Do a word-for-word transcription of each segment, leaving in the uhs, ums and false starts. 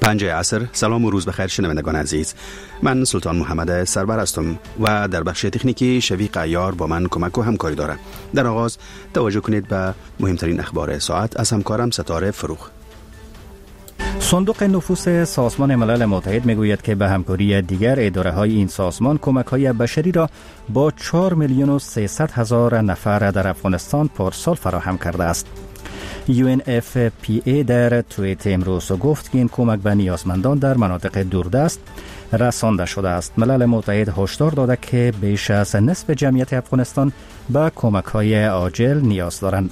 پنج عصر. سلام و روز بخیر شنوندگان عزیز. من سلطان محمد سرور هستم و در بخش تکنیکی شفیق عیار با من کمک و همکاری داره. در آغاز توجه کنید به مهمترین اخبار ساعت از همکارم ستاره فروخ. صندوق نفوس سازمان ملل متحد میگوید که به همکاری دیگر اداره های این سازمان کمک های بشری را با چهار میلیون و سیصد هزار نفر در افغانستان پارسال فراهم کرده است. یو ان اف پی ای در توییت امروز گفت که این کمک به نیازمندان در مناطق دوردست رسانده شده است. ملل متحد هشدار داده که بیش از نصف جمعیت افغانستان به کمک های عاجل نیاز دارند.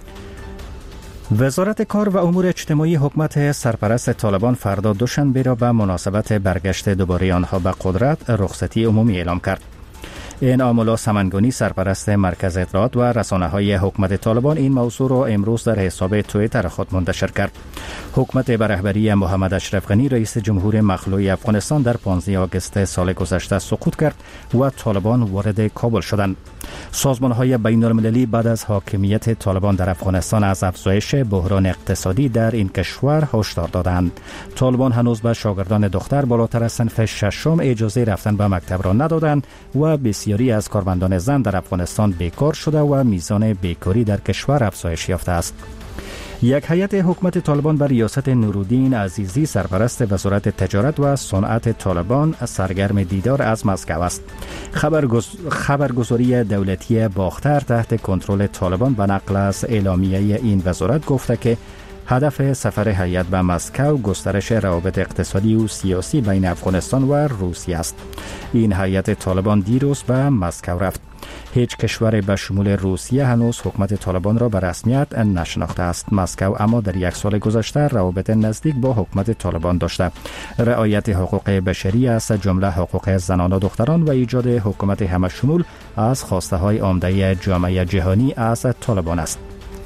وزارت کار و امور اجتماعی حکومت سرپرست طالبان فردا دوشنبه را به مناسبت برگشت دوباره آنها به قدرت رخصتی عمومی اعلام کرد. این آمولا سمنگانی سرپرست مرکز اطلاعات و رسانه‌های حکومت طالبان این موضوع را امروز در حساب توییتر خود منتشر کرد. حکومت به رهبری محمد اشرف غنی رئیس جمهور مخلوع افغانستان در پانزده آگوست سال گذشته سقوط کرد و طالبان وارد کابل شدند. سازمان‌های بین‌المللی بعد از حاکمیت طالبان در افغانستان از افزایش بحران اقتصادی در این کشور هشدار دادند. طالبان هنوز به شاگردان دختر بالاتر از صنف ششم اجازه رفتن به مکتب را ندادند و بسیاری از کارمندان زن در افغانستان بیکار شده و میزان بیکاری در کشور افزایش یافته است. یک هیئت حکومت طالبان بر ریاست نورالدین عزیزی سرپرست وزارت تجارت و صنعت طالبان سرگرم دیدار از مسکو است. خبرگز... خبرگزاری دولتی باختر تحت کنترل طالبان به نقل از اعلامیه این وزارت گفته که هدف سفر هیئت به مسکو گسترش روابط اقتصادی و سیاسی بین افغانستان و روسیه است. این هیئت طالبان دیروز به مسکو رفت. هیچ کشور به شمول روسیه هنوز حکومت طالبان را به رسمیت نشناخته است. مسکو اما در یک سال گذشته روابط نزدیک با حکومت طالبان داشته. رعایت حقوق بشری از جمله حقوق زنان و دختران و ایجاد حکومت همه شمول از خواسته های عمده جامعه جهانی از طالبان است.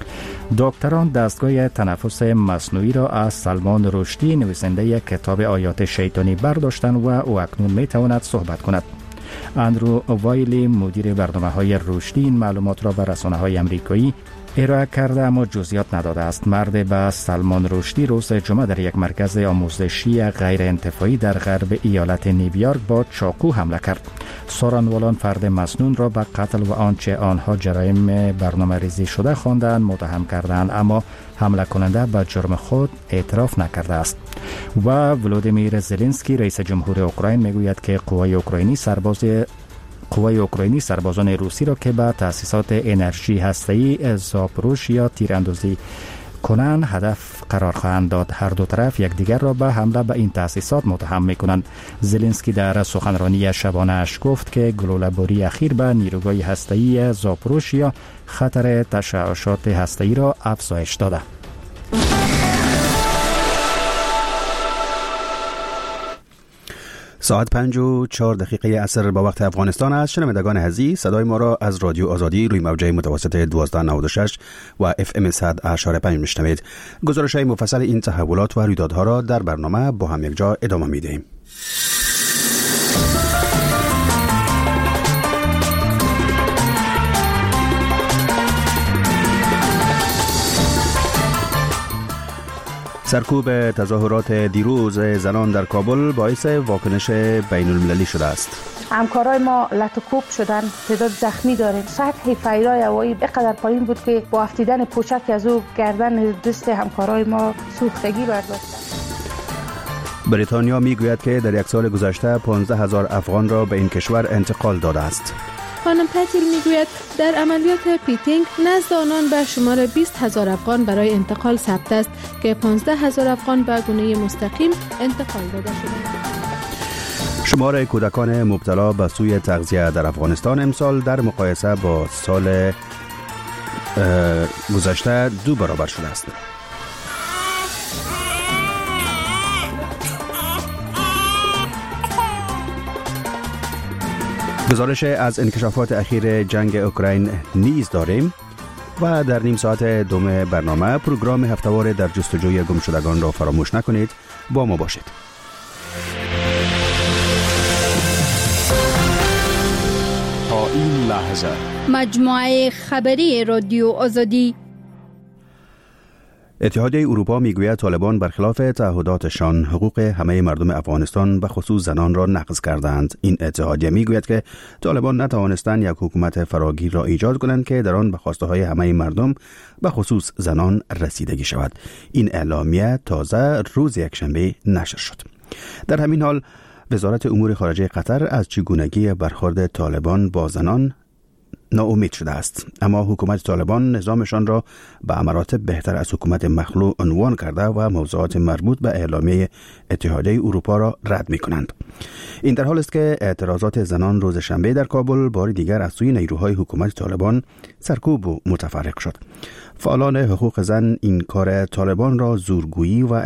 دکتران دستگاه تنفس مصنوعی را از سلمان رشدی نویسنده کتاب آیات شیطانی برداشتند و او اکنون می تواند صحبت کند. اندرو وایلی مدیر برنامه‌های رشدی این معلومات را به رسانه‌های آمریکایی ارائه کرده اما جزئیات نداده است. مرد به سلمان رشدی روز جمعه در یک مرکز آموزشی غیر انتفاعی در غرب ایالت نیویورک با چاقو حمله کرد. سارنوالان فرد مسنون را به قتل و آنچه آنها جرایم برنامه ریزی شده خواندند متهم کردند، اما حمله کننده به جرم خود اعتراف نکرده است. و ولودیمیر زلنسکی رئیس جمهور اوکراین میگوید که قوای اوکراینی سرباز قوای اوکراینی سربازان روسی را که به تأسیسات انرژی هسته‌ای زاپروژیا تیراندازی کنند هدف قرار خواهند داد. هر دو طرف یکدیگر را به حمله به این تأسیسات متهم می‌کنند. زلنسکی در سخنرانی شبانه اش گفت که گلوله‌باری اخیر به نیروگاه هسته‌ای زاپروژیا خطر تشعشعات هسته‌ای را افزایش داده. ساعت پنج و چهار دقیقه عصر با وقت افغانستان است. شنوندگان عزیز، صدای ما را از رادیو آزادی روی موجه متوسط دوازده نود و شش و اف ام صد اشاره پنج میشنوید. گزارش های مفصل این تحولات و رویدادها را در برنامه با هم یک جا ادامه میدهیم. سرکوب تظاهرات دیروز زنان در کابل باعث واکنش بین المللی شده است. همکارای ما لطوکوب شدن، تعداد زخمی داریم. سطح فیضای هوایی بقدر پایین بود که با افتیدن پوشک از او گردن دست همکارای ما سوختگی برداشت. بریتانیا میگوید که در یک سال گذشته پانزده هزار افغان را به این کشور انتقال داده است. خانم پتیل میگوید در عملیات پیتینگ نزد آنان به شمار بیست هزار افغان برای انتقال ثبت است که پانزده هزار افغان به گونه مستقیم انتقال داده شدند. شمار کودکان مبتلا به سوی تغذیه در افغانستان امسال در مقایسه با سال گذشته دو برابر شده است. گزارش از انکشافات اخیر جنگ اوکراین نیز داریم و در نیم ساعت دوم برنامه پروگرام هفته‌وار در جستجوی گمشدگان را فراموش نکنید. با ما باشید. تا این لحظه مجموعه خبری رادیو آزادی. اتحادیه اروپا میگوید طالبان برخلاف تعهداتشان حقوق همه مردم افغانستان و خصوص زنان را نقض کردند. این اتحادیه میگوید که طالبان نتوانستند یک حکومت فراگیر را ایجاد کنند که در آن به خواسته های همه مردم و خصوص زنان رسیدگی شود. این اعلامیه تازه روز یکشنبه نشر شد. در همین حال وزارت امور خارجه قطر از چگونگی برخورد طالبان با زنان ناامید شده است، اما حکومت طالبان نظامشان را به مراتب بهتر از حکومت مخلوع عنوان کرده و موضوعات مربوط به اعلامیه اتحادیه اروپا را رد می کنند. این در حال است که اعتراضات زنان روز شنبه در کابل بار دیگر از سوی نیروهای حکومت طالبان سرکوب و متفرق شد. فعالان حقوق زن این کار طالبان را زورگویی و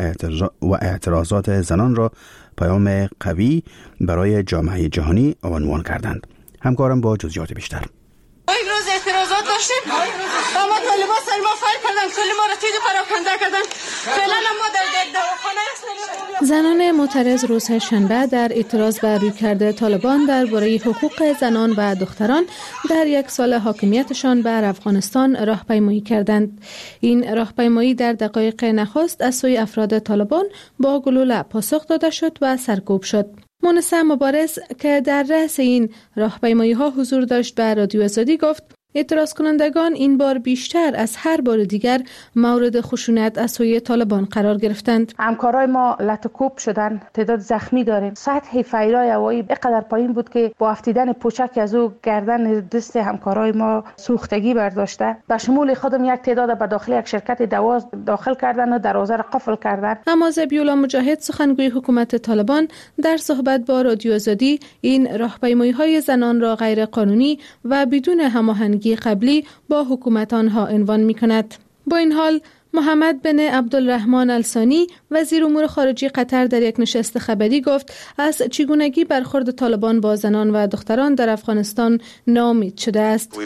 اعتراضات زنان را پیام قوی برای جامعه جهانی عنوان کردند. همکارم با جزئیات بیشتر. امروز اعتراضات داشتیم، اما طالبان سر ما فایل کردن، کلی ما را تیز و پراکنده کردن. فعلا ما در دواخانه هستیم. زنان معترض روز شنبه در اعتراض بر رویکرد طالبان درباره حقوق زنان و دختران در یک سال حاکمیتشان بر افغانستان راهپیمایی کردند. این راهپیمایی در دقایق نخست از سوی افراد طالبان با گلوله پاسخ داده شد و سرکوب شد. مونسه مبارز که در رأس این راهپیمایی ها حضور داشت به رادیو آزادی گفت اعتراض کنندگان این بار بیشتر از هر بار دیگر مورد خشونت از سوی طالبان قرار گرفتند. همکارای ما لطوکوب شدن، تعداد زخمی داریم. سطح فیرای هوایی بقدر پایین بود که با افتیدن پوچک از او گردن دست همکارای ما سوختگی برداشته. به شمول خودم یک تعداد به داخل یک شرکت دوا داخل کردن و دروازه را قفل کردن. اما ذبیح‌الله مجاهد سخنگوی حکومت طالبان در صحبت با رادیو آزادی این راهپیمایی‌های زنان را غیر قانونی و بدون هماهنگی قبلی با حکومت آنها عنوان می کند. با این حال محمد بن عبدالرحمن الثانی وزیر امور خارجه قطر در یک نشست خبری گفت از چگونگی برخورد طالبان با زنان و دختران در افغانستان ناامید شده است.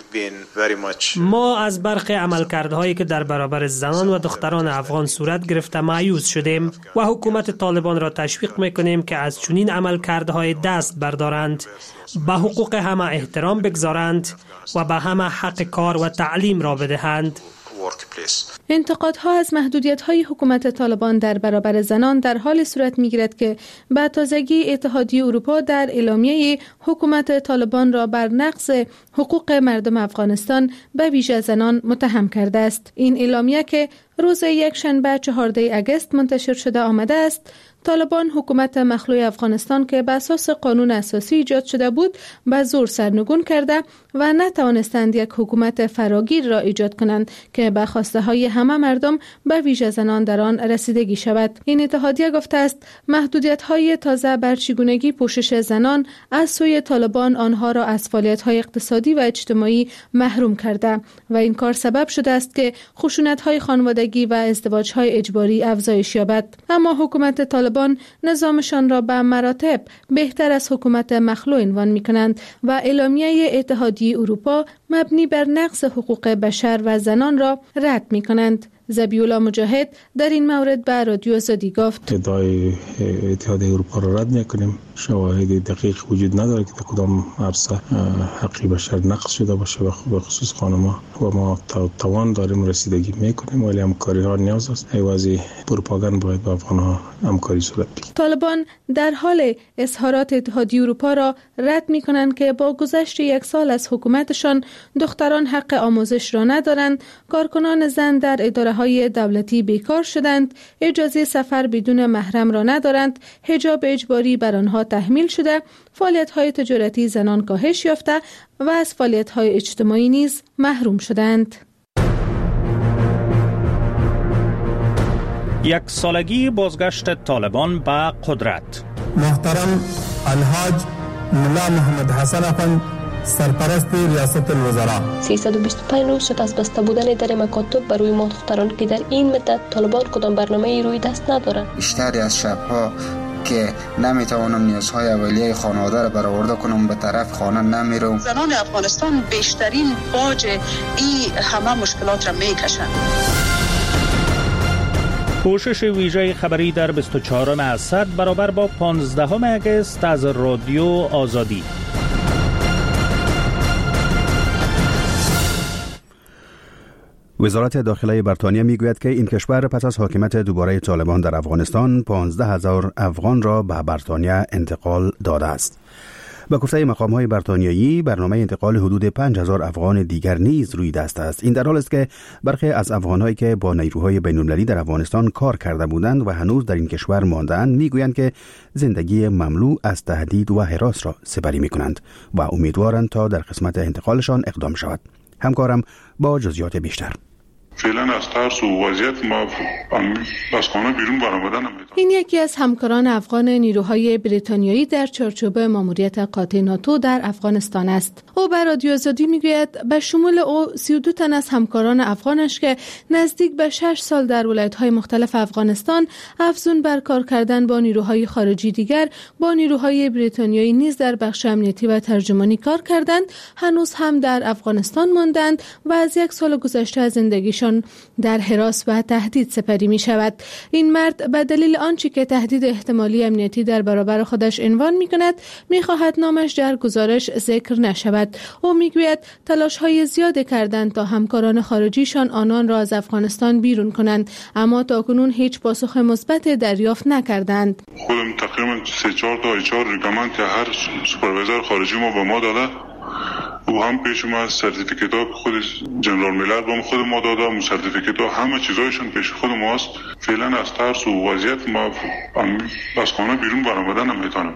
ما از برخی عملکردهایی که در برابر زنان و دختران افغان صورت گرفته مایوس شدیم و حکومت طالبان را تشویق میکنیم که از چنین عملکردهای دست بردارند، به حقوق همه احترام بگذارند و به همه حق کار و تعلیم را بدهند. انتقادها از محدودیت‌های حکومت طالبان در برابر زنان در حال صورت می‌گیرد که به تازگی اتحادیه اروپا در اعلامیه حکومت طالبان را بر نقض حقوق مردم افغانستان به ویژه زنان متهم کرده است. این اعلامیه که روز یکشنبه چهاردهم اگست منتشر شده آمده است، طالبان حکومت مخلوع افغانستان که بر اساس قانون اساسی ایجاد شده بود به زور سرنگون کرده و نتوانستند یک حکومت فراگیر را ایجاد کنند که به خواسته های همه مردم به ویژه زنان در آن رسیدگی شود. این اتحادیه گفته است محدودیت های تازه بر چگونگی پوشش زنان از سوی طالبان آنها را از فعالیت های اقتصادی و اجتماعی محروم کرده و این کار سبب شده است که خشونت های خانوادگی و ازدواج های اجباری افزایش یابد. اما حکومت طالبان نظامشان را به مراتب بهتر از حکومت مخلوع عنوان می‌کنند و اعلامیه اتحادیه اروپا مبنی بر نقض حقوق بشر و زنان را رد می‌کنند. ذبیح‌الله مجاهد در این مورد به رادیو آزادی گفت ادعای اتحادیه اروپا را رد می‌کنیم. شواهد دقیق وجود نداره که در کدام عرصه حقی بشر نقض شده باشه و به خصوص خانم‌ها و ما توان داریم رسیدگی می‌کنیم، ولی همکاری ها نیاز است. ایوازی پروپاگاند باید با افغان‌ها همکاری صورت بگیرد. طالبان در حال اظهارات اتحادیه اروپا را رد می‌کنند که با گذشت یک سال از حکومتشان دختران حق آموزش را ندارند، کارکنان زن در اداره‌های دولتی بیکار شدند، اجازه سفر بدون محرم را ندارند، حجاب اجباری بر آنها تحمیل شده، فعالیت‌های تجارتی زنان کاهش یافته و از فعالیت‌های اجتماعی نیز محروم شدند. یک سالگی بازگشت طالبان به قدرت. محترم الحاج ملا محمد حسن افند سرپرست ریاست الوزراء، سیصد و بیست و پنج روز شد از بسته بودن در مکاتب برای ما دختران که در این مدت طالبان کدام برنامه‌ای روی دست ندارند. بیشتری از شب‌ها که نمیتوانم نیازهای اولیه خانواده را برآورده کنم به طرف خانه نمیرم. زنان افغانستان بیشترین باج این همه مشکلات را میکشند. پوشش ویژه خبری در بیست و چهارم اسد برابر با پانزدهم اگست از رادیو آزادی. وزارت داخله بریتانیا میگوید که این کشور پس از حاکمیت دوباره طالبان در افغانستان پانزده هزار افغان را به بریتانیا انتقال داده است. با گفته مقام‌های بریتانیایی برنامه انتقال حدود پنج هزار افغان دیگر نیز روی دست است. این در حالی است که برخی از افغان‌هایی که با نیروهای بین‌المللی در افغانستان کار کرده بودند و هنوز در این کشور مانده‌اند میگویند که زندگی مملو از تهدید و هراس را سپری می‌کنند و امیدوارند تا در قسمت انتقالشان اقدام شود. همکارم با جزئیات بیشتر. فعلا از ترس و وضعیت ما از خانه بیرون برآمدن نمی‌تونم. این یکی از همکاران افغان نیروهای بریتانیایی در چارچوب ماموریت قاطع ناتو در افغانستان است. او به رادیو آزادی میگوید به شمول او سی و دو تن از همکاران افغانش که نزدیک به شش سال در ولایت‌های مختلف افغانستان افزون بر کار کردن با نیروهای خارجی دیگر با نیروهای بریتانیایی نیز در بخش امنیتی و ترجمانی کار کردند، هنوز هم در افغانستان ماندند و از یک سال گذشته از زندگیشان در هراس و تهدید سپری می شود. این مرد به دلیل آنچه که تهدید احتمالی امنیتی در برابر خودش عنوان می کند می خواهد نامش در گزارش ذکر نشود. او می گوید تلاش های زیادی کردند تا همکاران خارجیشان آنان را از افغانستان بیرون کنند، اما تاکنون هیچ پاسخ مثبت دریافت نکردند. خودم تقریبا سه چهار تا اچ آر ریکامند که هر سوپروایزر خارجی ما به ما داده او هم پیش ما سرتیفیکت ها خود جنرال میلر با خود ما داده و سرتیفیکت ها همه چیزایشون پیش خود ماست. فعلا از ترس و وضعیت ما از خانه بیرون برآمدن نمیتونم.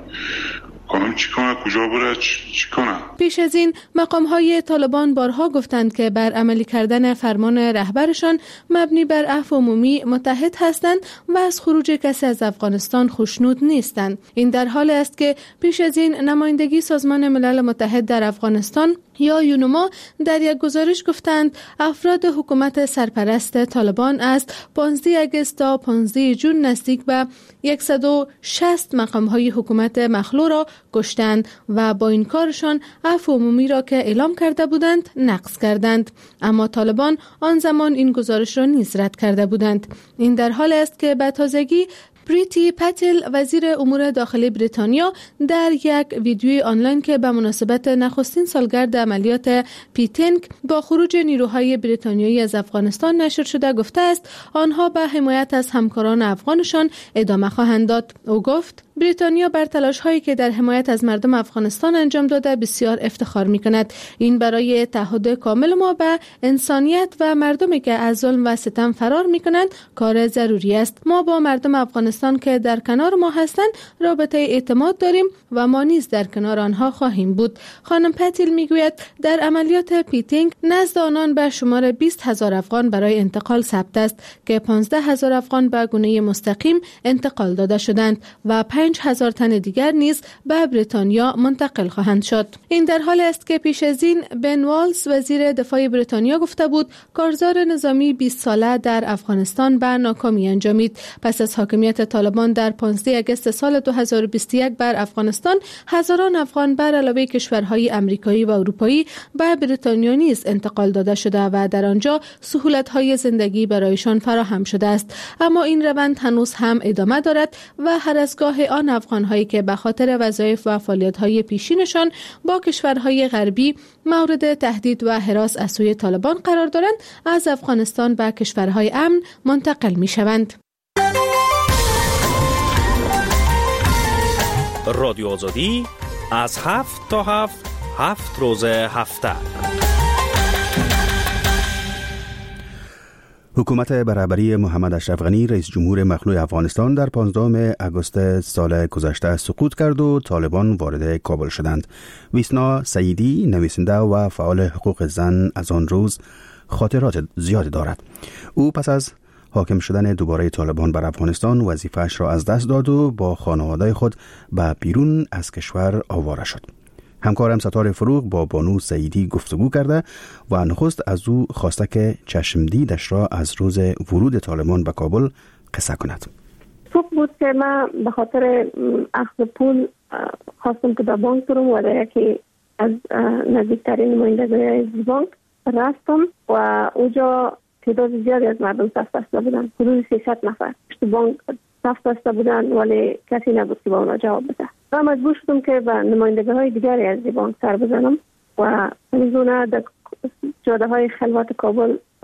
کنم چی کنه، کجا بره، چی کنه. پیش از این مقام‌های طالبان بارها گفتند که بر عملی کردن فرمان رهبرشان مبنی بر عفو عمومی متحد هستند و از خروج کسی از افغانستان خوشنود نیستند. این در حالی است که پیش از این نمایندگی سازمان ملل متحد در افغانستان یا یونما در یک گزارش گفتند افراد حکومت سرپرست طالبان از پانزده آگوست تا پانزده ژوئن نزدیک به صد و شصت مقام‌های حکومت مخلوع را کشتند و با این کارشان عفو عمومی را که اعلام کرده بودند نقض کردند. اما طالبان آن زمان این گزارش را نیز رد کرده بودند. این در حالی است که به تازگی پریتی پتل وزیر امور داخلی بریتانیا در یک ویدیوی آنلاین که به مناسبت نخستین سالگرد عملیات پیتنگ با خروج نیروهای بریتانیایی از افغانستان نشر شده گفته است آنها به حمایت از همکاران افغانشان ادامه خواهند داد. او گفت بریتانیا بر تلاش‌هایی که در حمایت از مردم افغانستان انجام داده بسیار افتخار می‌کند. این برای تعهد کامل ما به انسانیت و مردمی که از ظلم و ستم فرار می‌کنند کار ضروری است. ما با مردم افغانستان که در کنار ما هستند رابطه اعتماد داریم و ما نیز در کنار آنها خواهیم بود. خانم پتیل می‌گوید در عملیات پیتینگ نزد آنان به شمار بیست هزار افغان برای انتقال ثبت است که پانزده هزار افغان به گونه مستقیم انتقال داده شدند و پنج هزار تن دیگر نیز به بریتانیا منتقل خواهند شد. این در حالی است که پیش از این بن والز وزیر دفاع بریتانیا گفته بود کارزار نظامی بیست ساله در افغانستان به ناکامی انجامید. پس از حاکمیت طالبان در پانزده آگوست سال دو هزار و بیست و یک بر افغانستان هزاران افغان بر علاوه کشورهای آمریکایی و اروپایی به بریتانیا نیز انتقال داده شده و در آنجا سهولت‌های زندگی برایشان فراهم شده است. اما این روند هنوز هم ادامه دارد و هر از گاه آن افغان‌هایی که به خاطر وظایف و فعالیت‌های پیشینشان با کشورهای غربی مورد تهدید و هراس از سوی طالبان قرار دارند از افغانستان به کشورهای امن منتقل می‌شوند. رادیو آزادی از هفت تا هفت هفت روز هفته. حکومت برابری محمد اشرف غنی رئیس جمهور مخلوع افغانستان در پانزدهم آگوست سال گذشته سقوط کرد و طالبان وارد کابل شدند. ویسنا سعیدی نویسنده و فعال حقوق زن از آن روز خاطرات زیادی دارد. او پس از حاکم شدن دوباره طالبان بر افغانستان وظیفه‌اش را از دست داد و با خانواده خود به بیرون از کشور آواره شد. همکارم ستاره فروغ با بانو سعیدی گفتگو کرده و نخست از او خواسته که چشمدیدش را از روز ورود طالبان به کابل قصه کند. خوب بود که من به خاطر اخذ پول خواستم که به بانک برم و در یکی از نزدیکترین نمایندگی‌های بانک رفتم و اونجا تعداد زیادی از مردم صف بسته بودن، حدود سیصد نفر پشت بانک صف بسته بودن ولی کسی نبود که با اونا جواب بده. من مجبور شدم که به نمایندگی‌های دیگری از بانک سر بزنم و از اونها در جاده های خلوت کابل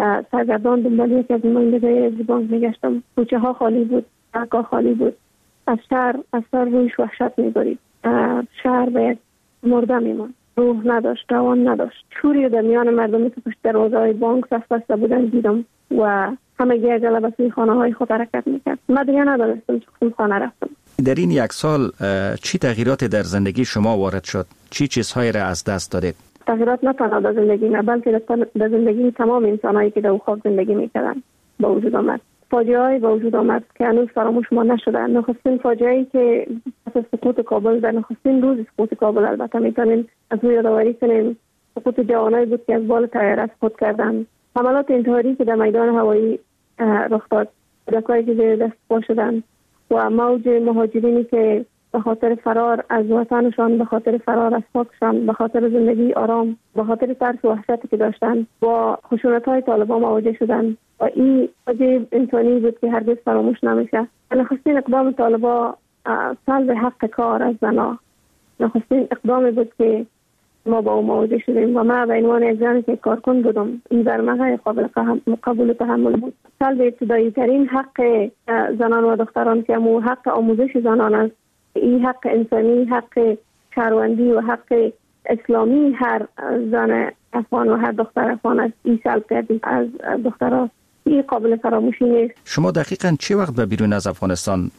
سرگردان دنبال یکی از نمایندگان از بانک میگشتم. کوچه ها خالی بود، سرکا خالی بود. از شهر از سر رویش وحشت میبرید. شهر به مرده میمان، روح نداشت، روان نداشت. شوری در میان مردمی که پشت دروازه‌های بانک صف بسته بودن دیدم و همه گیه جلب به سوی خانه های خود حرکت میکرد. من دیگه ندانستم چه خون خانه رفتم. در این یک سال چی تغییراتی در زندگی شما وارد شد؟ چی چیزهایی را از دست دادید؟ تغییرات نه تنها در زندگی نه، بلکه در زندگی تمام انسانایی که در خاک زندگی میکردن با وجود آمد. فاجعه‌ای با وجود آمد که هنوز فراموش ما نشده. نخستین فاجعه‌ای که از سقوط کابل، در نخستین روز سقوط کابل البته میتونیم از او یادآوری کنیم، سقوط جوانایی بود که از بال طیاره سقوط کردند. حملات انتحاری که در میدان هوایی رخ داد، کودکانی که زیر دست پا شدند و موج مهاجرینی که به خاطر فرار از وطنشان، به خاطر فرار از خاکشان، به خاطر زندگی آرام، به خاطر ترس و وحشتی که داشتند با خشونت‌های طالبان مواجه شدند و این فاجعه انسانی بود که هرگز فراموش نمیشه. نخستین اقدام طالبان سلب حق کار از زنان، نخستین اقدامی بود که ما با او مواجه شدیم و ما به عنوان یک زنی که کارکن بودم این برمغه قابل قبول و تحمل بود. سلب ابتدایی ترین حق زنان و دختران که همون حق آموزش زنان است، این حق انسانی، حق شهروندی و حق اسلامی هر زن افغان و هر دختر افغان است، این سلب کردیم از دخترها. این قابل فراموشی نیست. شما دقیقاً چه وقت به بیرون از افغانستان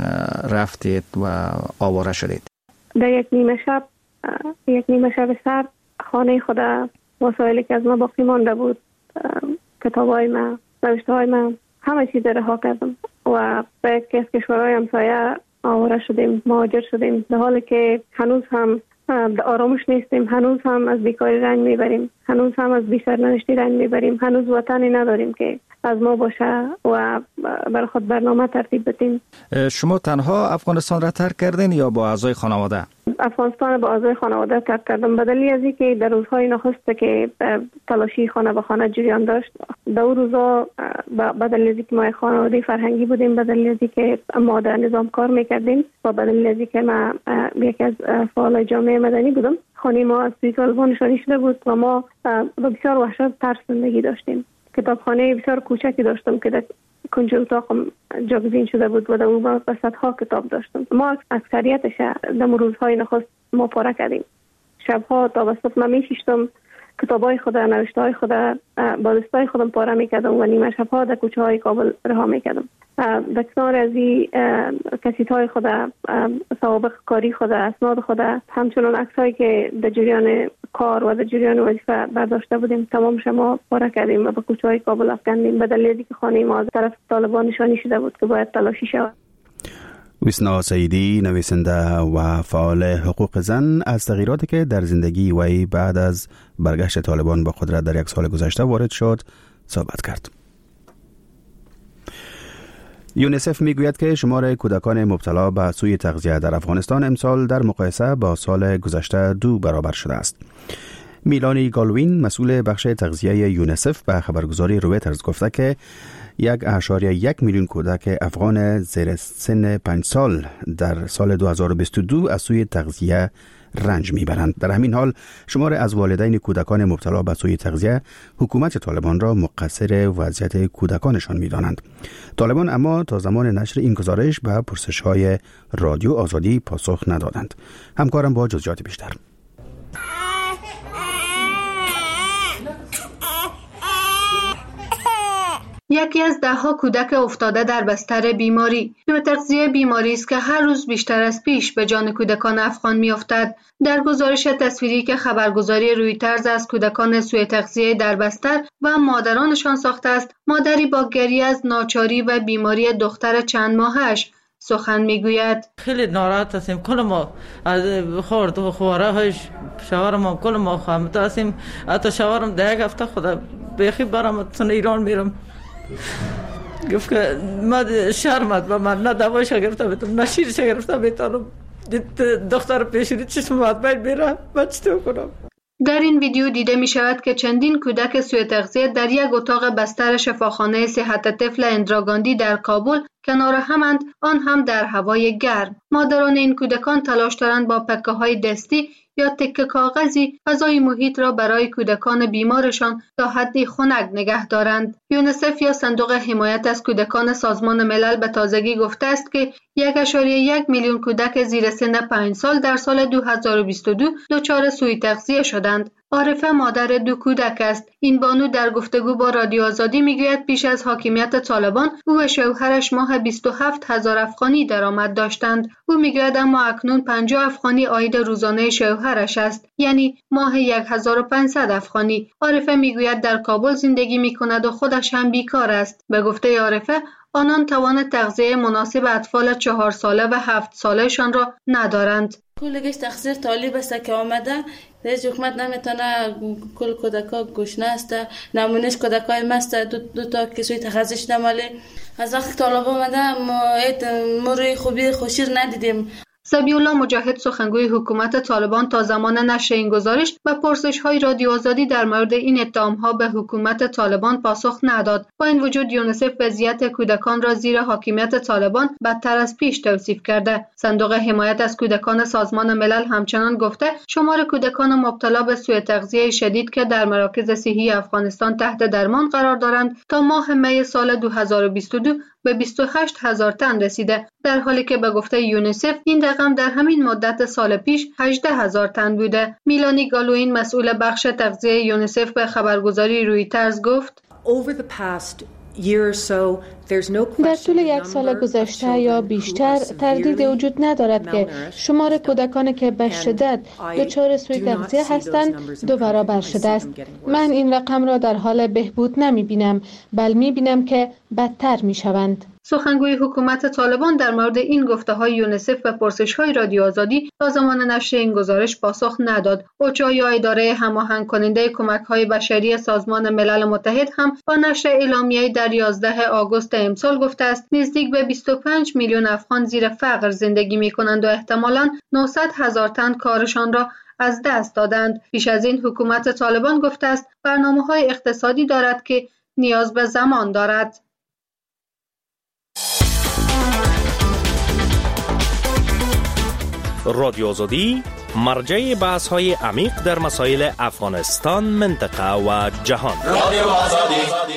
رفتید و آواره شدید؟ در یک نیمه شب یک نیمه شب سرد خانه خود، وسایلی که از ما باقی مانده بود، کتابای من، نوشته‌های من، همه چیز رها کردم و به یکی از کشورهای همسایه آواره شدیم، مهاجر شدیم. در حالی که هنوز هم در آرامش نیستیم، هنوز هم از بیکاری رنج میبریم، هنوز هم از بی‌سرنوشتی رنج میبریم، هنوز وطنی نداریم که از ما باشه و برای خود برنامه ترتیب بدیم. شما تنها افغانستان را ترک کردین یا با اعضای خانواده؟ افغانستان با اعضای خانواده ترک کردم به دلیل از اینکه در روزهای نخست که تلاشی خانه به خانه جریان داشت، در اون روزا به دلیل از اینکه ما خانواده فرهنگی بودیم، به دلیل از اینکه ما در نظام کار میکردیم و به دلیل از اینکه ما یکی از فعالای جامعه مدنی بودم، خانه ما از سوی طالبان نشانی شده بود و ما با بسیار وحشت ترس زندگی داشتیم. کتابخانه بسیار کوچکی داشتم که در کنج اتاقم جاگزین شده بود و در اون با صدها کتاب داشتم. ما اکثریتش در روزهای نخست ما پاره کردیم. شبها تا به صبح من میشیشتم، کتابای خود، نوشته‌های خود با دستای خودم پاره میکردم و نیمه شبها در کوچه های کابل رها میکردم. در کنار از این کسیت‌های خود، سوابق کاری خود، اسناد خود، همچنان عکس‌هایی که در جریان کار و در جریان وظیفه برداشته بودیم، تمام شما پاره کردیم و به کوچه‌های کابل افکندیم به دلیل اینکه خانه ما از طرف طالبان نشانی شده بود که باید تلاشی شود. ویسنا سیدی، نویسنده و فعال حقوق زن، از تغییراتی که در زندگی وی بعد از برگشت طالبان به قدرت در یک سال گذشته وارد شد صحبت کرد. یونیسف میگوید که شمار کودکان مبتلا به سوء تغذیه در افغانستان امسال در مقایسه با سال گذشته دو برابر شده است. میلانی گالوین، مسئول بخش تغذیه یونیسف، به خبرگزاری رویترز گفته که یک اشاریه یک میلیون کودک افغان زیر سن پنج سال در سال دو هزار و بیست و دو از سوء تغذیه رنج میبرند. در همین حال شمار از والدین کودکان مبتلا به سوء تغذیه حکومت طالبان را مقصر وضعیت کودکانشان میدانند. طالبان اما تا زمان نشر این گزارش به پرسش‌های رادیو آزادی پاسخ ندادند. همکارم با جزئیات بیشتر. یکی از ده ها کودک افتاده در بستر بیماری. سوء تغذیه بیماری است که هر روز بیشتر از پیش به جان کودکان افغان میافتد. در گزارش تصویری که خبرگزاری رویترز از کودکان سوء تغذیه در بستر و مادرانشان ساخته است، مادری با گریه از ناچاری و بیماری دختر چند ماهش سخن میگوید. خیلی ناراحت هستیم. کل ما از خورد و خواره هایش شوهرم کل ما خامت هستیم. حتی شوهرم ده یک هفته خدا بیخی برام تن ایران میرم. گفت که من شرمت و من نه دوایش گرفته بیتم نه شیرش گرفته بیتم، دختر پیشونی چشم مطمئن میره، من چطور کنم؟ در این ویدیو دیده می شود که چندین کودک سوء تغذیه در یک اتاق بستر شفاخانه صحت طفل اندرا گاندی در کابل کنار همند، آن هم در هوای گرم. مادران این کودکان تلاش دارند با پکه های دستی یا تکه کاغذی فضای محیط را برای کودکان بیمارشان تا حدی خنک نگه دارند. یونیسف یا صندوق حمایت از کودکان سازمان ملل به تازگی گفته است که یک ممیز یک میلیون کودک زیر سن پنج سال در سال دو هزار و بیست و دو دچار سوء تغذیه شدند. عارفه مادر دو کودک است. این بانو در گفتگو با رادیو آزادی میگوید پیش از حاکمیت طالبان او و شوهرش ماه بیست و هفت هزار افغانی درآمد داشتند. او میگوید اما اکنون پنجاه افغانی عاید روزانه شوهرش است، یعنی ماه هزار و پانصد افغانی. عارفه میگوید در کابل زندگی میکند و خودش هم بیکار است. به گفته عارفه آنان توان تغذیه مناسب اطفال چهار ساله و هفت سالهشان را ندارند. کلگش تقصیر طالب است که آمده. رئیس حکومت نمیتونه کل کودکا گشنه است، نمونش کودکای مست دو, دو تا کسوی تخصص نماله. از وقت طالب آمده ما روی خوبی خوشیر ندیدیم. ذبیح الله مجاهد سخنگوی حکومت طالبان تا زمان نشر این گزارش و پرسش‌های رادیو آزادی در مورد این اتهام‌ها به حکومت طالبان پاسخ نداد. با این وجود یونیسف وضعیت کودکان را زیر حاکمیت طالبان بدتر از پیش توصیف کرده. صندوق حمایت از کودکان سازمان ملل همچنان گفته شمار کودکان مبتلا به سوء تغذیه شدید که در مراکز صحی افغانستان تحت درمان قرار دارند تا ماه می سال دو هزار و بیست و دو به بیست و هشت هزار تن رسیده، در حالی که به گفته یونیسف این رقم در همین مدت سال پیش هجده هزار تن بوده. میلانی گالوین مسئول بخش تغذیه یونیسف به خبرگزاری رویترز گفت در طول یک سال گذشته یا بیشتر تردید وجود ندارد که شمار کودکانی که به شدت دچار سوء تغذیه هستند دو برابر شده است. من این رقم را در حال بهبود نمی بینم، بل می بینم که بدتر می شوند. سخنگوی حکومت طالبان در مورد این گفته‌های یونیسف و پرسش‌های رادیو آزادی تا زمان نشر این گزارش پاسخ نداد. اوچا یا اداره هماهنگ کننده کمک‌های بشری سازمان ملل متحد هم با نشر اعلامیه‌ای در یازده آگوست امسال گفته است نزدیک به بیست و پنج میلیون افغان زیر فقر زندگی می‌کنند و احتمالاً نهصد هزار تن کارشان را از دست دادند. پیش از این حکومت طالبان گفته است برنامه‌های اقتصادی دارد که نیاز به زمان دارد. رادیو آزادی مرجع بحث های عمیق در مسائل افغانستان، منطقه و جهان. رادیو آزادی.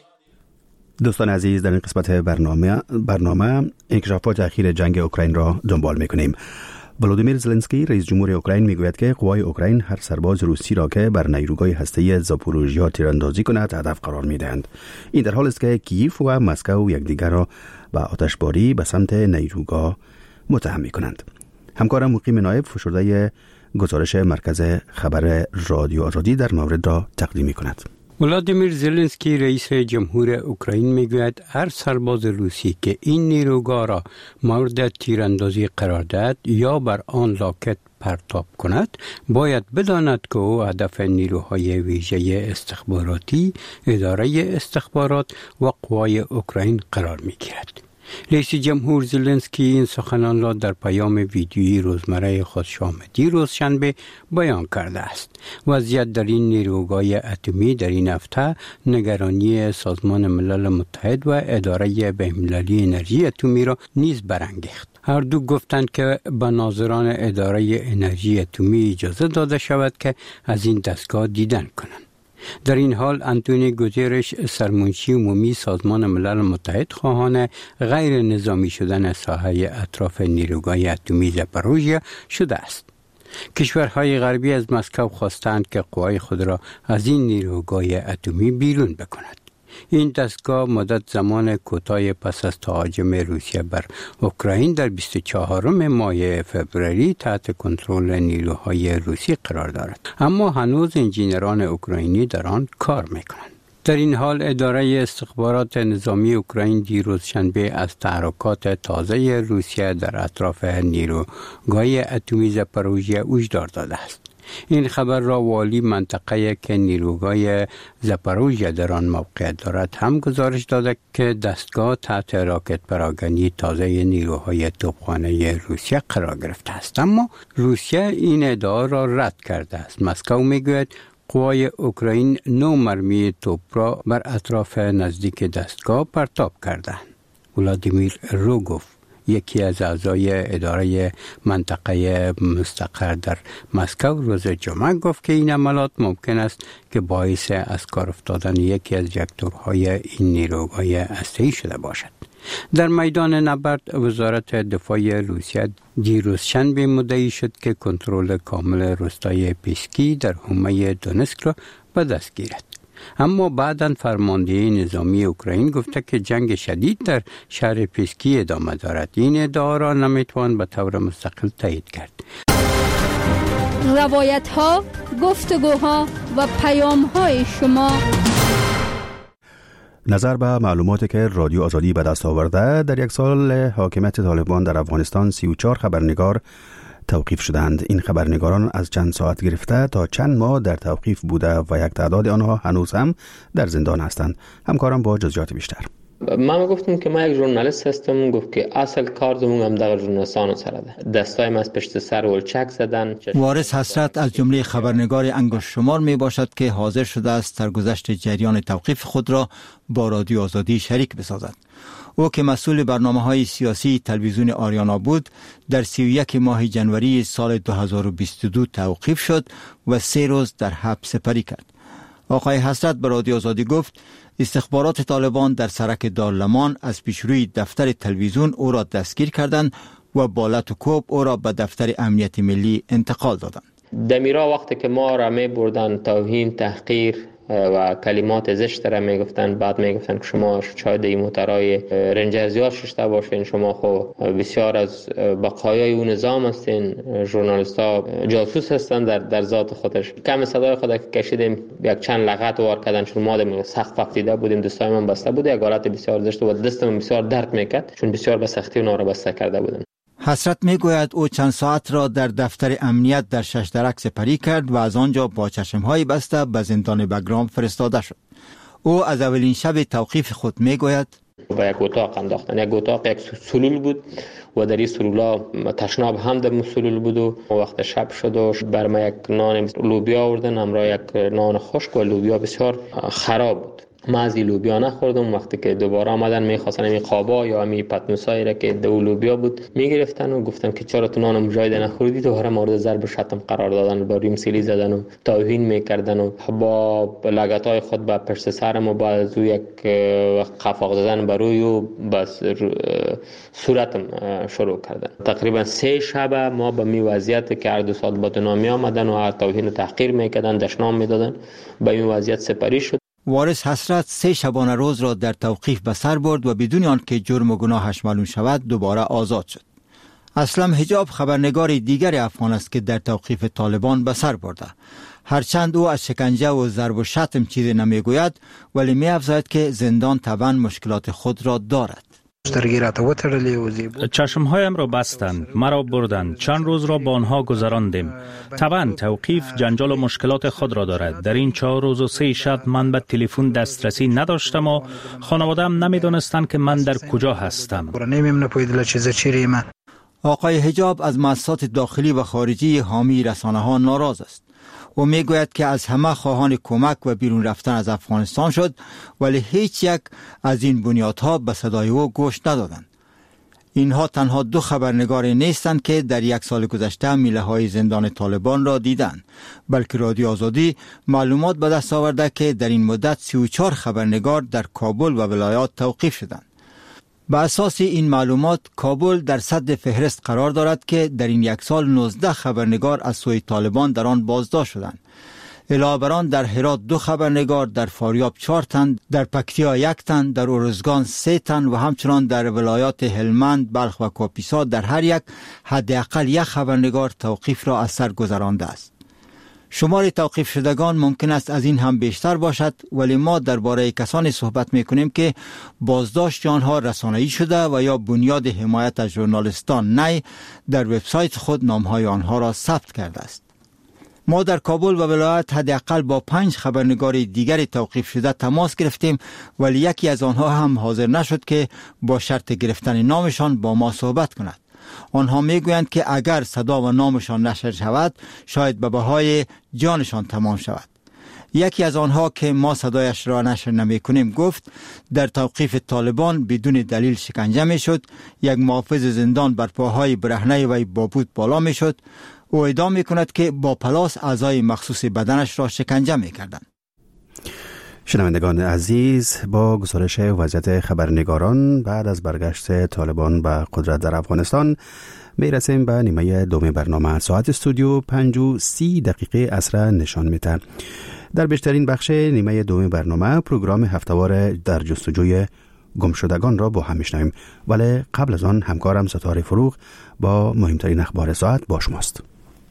دوستان عزیز، در این قسمت برنامه برنامه انکشافات اخیر جنگ اوکراین را دنبال می‌کنیم. ولودیمیر زلنسکی رئیس جمهور اوکراین میگوید که قوای اوکراین هر سرباز روسی را که بر نیروگاه هسته‌ای زاپوروژیا تیراندازی کند هدف قرار می‌دهند. این در حالی است که کیف و مسکو یکدیگر را به آتشباری به سمت نیروگاه متهم می‌کنند. همکارم مقیم نایب فشرده گزارش مرکز خبر رادیو آزادی در مورد را تقدیم می‌کند. ولادیمیر زلنسکی رئیس جمهور اوکراین میگوید هر سرباز روسی که این نیروگاه را مورد تیراندازی قرار دهد یا بر آن راکت پرتاب کند باید بداند که او هدف نیروهای ویژه استخباراتی، اداره استخبارات و قوای اوکراین قرار میگیرد. رئیس جمهور زلنسکی این سخنان را در پیام ویدیویی روزمره خود شام دیروز شنبه بیان کرده است. وضعیت در این نیروگاه اتمی در این هفته نگرانی سازمان ملل متحد و اداره بین‌المللی انرژی اتمی را نیز برانگیخت. هر دو گفتند که به ناظران اداره انرژی اتمی اجازه داده شود که از این دستگاه دیدن کنند. در این حال انتونی گوترش سرمنشی عمومی سازمان ملل متحد خواهان غیر نظامی شدن ساحه اطراف نیروگاه اتمی زاپاروژیا شده است. کشورهای غربی از مسکو خواستند که قوای خود را از این نیروگاه اتمی بیرون بکند. این دستگاه مدت زمان کوتاه پس از تهاجم روسیه بر اوکراین در بیست و چهارم ماه فوریه تحت کنترل نیروهای روسی قرار دارد، اما هنوز انجینران اوکراینی در آن کار میکنند. در این حال اداره استخبارات نظامی اوکراین دیروز شنبه از تحرکات تازه روسیه در اطراف نیروگاه اتمی زاپاروژیا هشدار داده است. این خبر را والی منطقه که نیروگاه زاپاروژیا در آن موقعیت دارد هم گزارش داده که دستگاه تحت راکت پراگنی تازه نیروهای توپخانه روسیه قرار گرفته است، اما روسیه این ادعا را رد کرده است. مسکو میگوید قوای اوکراین نو مرمی توپ را بر اطراف نزدیک دستگاه پرتاب کردند. ولادیمیر روگوف، یکی از اعضای اداره منطقه مستقر در مسکو، روز جمعه گفت که این عملات ممکن است که باعث از کار افتادن یکی از ژاکتورهای این نیروهای هسته‌ای شده باشد. در میدان نبرد وزارت دفاع روسیه دیروز شنبه مدعی شد که کنترل کامل روستای پیسکی در حومه دونسک را به دست گیرد. اما بعداً فرمانده نظامی اوکراین گفته که جنگ شدید در شهر پیسکی ادامه دارد. این ادعا را نمیتوان به طور مستقل تایید کرد. روایت ها، گفتگوها و پیام های شما. نظر به معلوماتی که رادیو آزادی به دست آورده، در یک سال حاکمیت طالبان در افغانستان سی و چهار خبرنگار توقیف شدند. این خبرنگاران از چند ساعت گرفته تا چند ماه در توقیف بوده و یک تعداد آنها هنوز هم در زندان هستند. همکارم با جزئیات بیشتر. من گفتم که من یک ژورنالیست هستم، گفت که اصل کار زمون هم در ژورنالیستان سره ده. دستایم از پشت سر ولچک زدن. وارث حسرت از جمله خبرنگار انگشت شمار می باشد که حاضر شده است در گذشت جریان توقیف خود را با رادیو آزادی شریک بسازد. او که مسئول برنامه‌های سیاسی تلویزیون آریانا بود، در سی و یک ماه جنوری سال دو هزار و بیست و دو توقیف شد و سه روز در حبس سپری کرد. آقای حسرت به رادیو آزادی گفت استخبارات طالبان در سرک دارالمان از پیشروی دفتر تلویزیون او را دستگیر کردند و با لط و کوب او را به دفتر امنیت ملی انتقال دادند. دمیرا وقتی که ما را می بردن توهین، تحقیر و کلمات زشت را می گفتن، بعد می گفتن که شما شاید این موترهای رنجرزیار ششته باشین، شما خو بسیار از بقایای اون نظام هستین، ژورنالیست ها جاسوس هستن در در ذات خودش. کم صدای خود که کشیدیم یک چند لغت وار کردن، چون ما دم سخت وقتیده بودیم، دستای من بسته بود، یک حالت بسیار زشت و دستم بسیار درد میکرد، چون بسیار به سختی اونها را بسته کرده بودن. حسرت میگوید او چند ساعت را در دفتر امنیت در شش درک سپری کرد و از آنجا با چشمهای بسته به زندان بگرام فرستاده شد. او از اولین شب توقیف خود میگوید با یک اتاق انداختن. یک اتاق یک سلول بود و در این سلولا تشناب هم در سلول بود و وقت شب شد و بر ما یک نان لوبیا آوردن، همراه یک نان خشک و لوبیا بسیار خراب بود. ما از این لوبیا نخوردم. وقتی که دوباره آمدن میخواستن این قابا یا این پتنوسایی را که دو لوبیا بود میگرفتن و گفتم که چرا تو نان مجاهد نخوردی، دوباره مورد ضرب شتم قرار دادن، با ریم سیلی زدن و توهین میکردن و با لگدهای خود با پشت سرم و با از یک قفاق زدن بر روی و بس صورتم شروع کردن. تقریبا سه شب ما با می وضعیت که هر دو سال با دنامی آمدن و هر توهین و تحقیر میکردن، دشنام میدادن، با این وضعیت سپری شد. وارث حسرت سه شبانه روز را در توقیف به سر برد و بدون آنکه جرم و گناهش معلوم شود دوباره آزاد شد. اسلم حجاب خبرنگار دیگر افغان است که در توقیف طالبان به سر برده. هرچند او از شکنجه و ضرب و شتم چیزی نمیگوید، ولی می افزاید که زندان طبعا مشکلات خود را دارد. چشمهایم را بستند، مرا بردند، چند روز را با آنها گذراندیم. طبعا توقیف جنجال و مشکلات خود را دارد. در این چهار روز و سه شب من به تلفن دسترسی نداشتم و خانواده‌ام نمیدانستند که من در کجا هستم. آقای حجاب از مؤسسات داخلی و خارجی حامی رسانه ها ناراض است. او میگوید که از همه خواهان کمک و بیرون رفتن از افغانستان شد، ولی هیچ یک از این بنیادها به صدای او گوش ندادند. اینها تنها دو خبرنگار نیستند که در یک سال گذشته میله های زندان طالبان را دیدند، بلکه رادیو آزادی معلومات به دست آورده که در این مدت سی و چهار خبرنگار در کابل و ولایات توقیف شدند. به اساس این معلومات کابل در صدر فهرست قرار دارد که در این یک سال نوزده خبرنگار از سوی طالبان در آن بازداشت شدند. علاوه بر آن در هرات دو خبرنگار، در فاریاب چهار تن، در پکتیا یک تن، در ارزگان سه تن و همچنان در ولایات هلمند، بلخ و کاپیسا در هر یک حداقل یک خبرنگار توقیف را از سر گذرانده است. شمار توقیف شدگان ممکن است از این هم بیشتر باشد، ولی ما درباره کسانی صحبت می‌کنیم که بازداشت آنها رسانه‌ای شده و یا بنیاد حمایت از ژورنالیستان نی در وبسایت خود نام‌های آنها را ثبت کرده است. ما در کابل و ولایت حداقل با پنج خبرنگار دیگر توقیف شده تماس گرفتیم، ولی یکی از آنها هم حاضر نشد که با شرط گرفتن نامشان با ما صحبت کند. آنها میگویند که اگر صدا و نامشان نشر شود شاید به بهای جانشان تمام شود. یکی از آنها که ما صدایش را نشر نمی کنیم گفت در توقیف طالبان بدون دلیل شکنجه می شد، یک محافظ زندان بر پاهای برهنه وی با بود بالا می شد. او ادعا می کند که با پلاس اعضای مخصوص بدنش را شکنجه می کردند. شنوندگان عزیز، با گزارش وضعیت خبرنگاران بعد از برگشت طالبان به قدرت در افغانستان می رسیم به نیمه دوم برنامه. ساعت استودیو پنج و سی دقیقه عصر نشان میده. در بیشترین بخش نیمه دوم برنامه پروگرام هفتهوار در جستجوی گمشدگان را با هم میشنویم، ولی قبل از آن همکارم ستاره فروغ با مهمترین اخبار ساعت با شماست.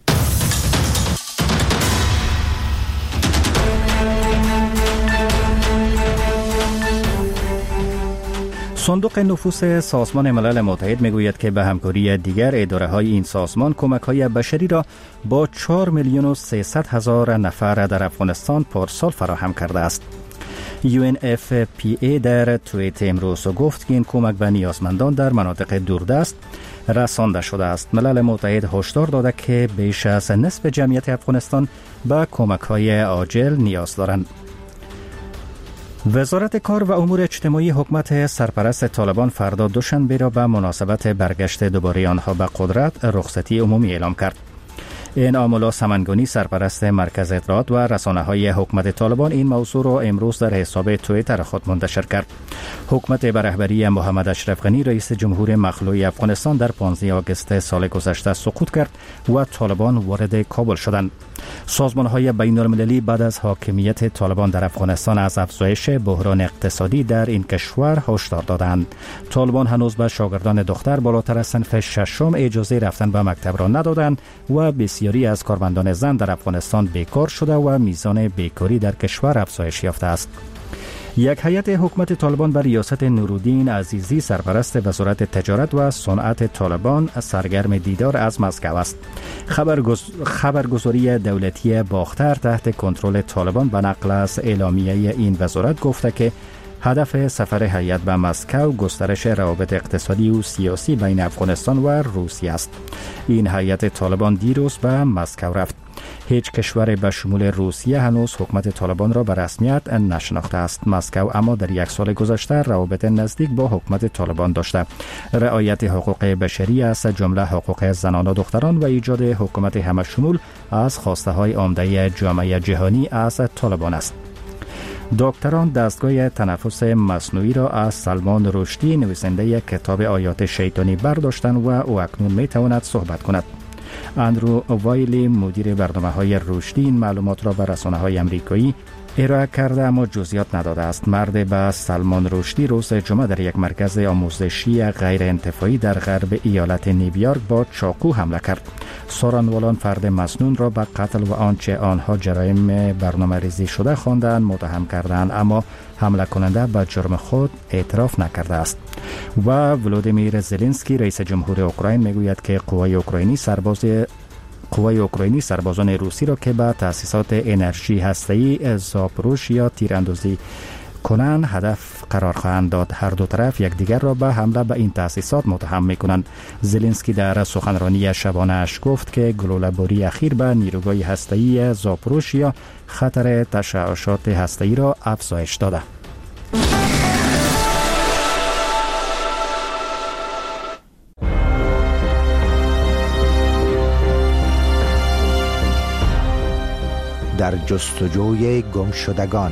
صندوق نفوس سازمان ملل متحد میگوید که به همکاری دیگر اداره‌های این سازمان کمک‌های بشری را با چهار میلیون و سیصد هزار نفر در افغانستان پارسال فراهم کرده است. یو ان اف پی ای در توییت امروز گفت که این کمک به نیازمندان در مناطق دوردست رسانده شده است. ملل متحد هشدار داده که بیش از نصف جمعیت افغانستان به کمک‌های عاجل نیاز دارند. وزارت کار و امور اجتماعی حکومت سرپرست طالبان فردا دوشنبه را به مناسبت برگشت دوباره آنها به قدرت رخصتی عمومی اعلام کرد. انعام الله سمنگانی سرپرست مرکز اطلاعات و رسانه‌های حکومت طالبان این موضوع را امروز در حساب توییتر خود منتشر کرد. حکومت به رهبری محمد اشرف غنی رئیس جمهور مخلوع افغانستان در پانزده آگوست سال گذشته سقوط کرد و طالبان وارد کابل شدند. سازمان‌های بین‌المللی بعد از حاکمیت طالبان در افغانستان از افزایش بحران اقتصادی در این کشور هشدار دادند. طالبان هنوز به شاگردان دختر بالاتر از صنف ششم اجازه رفتن به مکتب را ندادند و بسیاری از کارمندان زن در افغانستان بیکار شده و میزان بیکاری در کشور افزایش یافته است. یک هیئت حکومت طالبان بر ریاست نورالدین عزیزی سرپرست وزارت تجارت و صنعت طالبان سرگرم دیدار از مسکو است. خبرگز... خبرگزاری دولتی باختر تحت کنترل طالبان به نقل از اعلامیه این وزارت گفته که هدف سفر هیئت به مسکو گسترش روابط اقتصادی و سیاسی بین افغانستان و روسیه است. این هیئت طالبان دیروز به مسکو رفت. هیچ کشور به شمول روسیه هنوز حکومت طالبان را به رسمیت نشناخته است. مسکو اما در یک سال گذشته روابط نزدیک با حکومت طالبان داشته. رعایت حقوق بشری از جمله حقوق زنان و دختران و ایجاد حکومت همه‌شمول از خواسته های عمده جامعه جهانی از طالبان است. دکتران دستگاه تنفس مصنوعی را از سلمان رشدی نویسنده کتاب آیات شیطانی برداشتند و او اکنون می تواند صحبت کند. اندرو وایلی مدیر برنامه‌های رشدی این معلومات را به رسانه‌های آمریکایی ارائه کرده اما جزئیات نداده است. مرد به سلمان رشدی روز جمعه در یک مرکز آموزشی غیر انتفاعی در غرب ایالت نیویورک با چاقو حمله کرد. سارانوالان فرد مسنون را به قتل و آنچه آنها جرایم برنامه‌ریزی شده خواندند متهم کردند، اما حمله کننده به جرم خود اعتراف نکرده است. و ولودیمیر زلنسکی رئیس جمهور اوکراین میگوید که قوای اوکراینی سرباز قوای اوکراینی سربازان روسی را که به تأسیسات انرژی هسته‌ای زاپروژیا تیراندازی کنند هدف قرار خواهند داد. هر دو طرف یکدیگر را به حمله به این تأسیسات متهم می‌کنند. زلنسکی در سخنرانی شبانه اش گفت که گلوله‌باری اخیر به نیروگاه هسته‌ای زاپروژیا خطر تشعشعات هسته‌ای را افزایش داده. در جستجوی گمشدگان.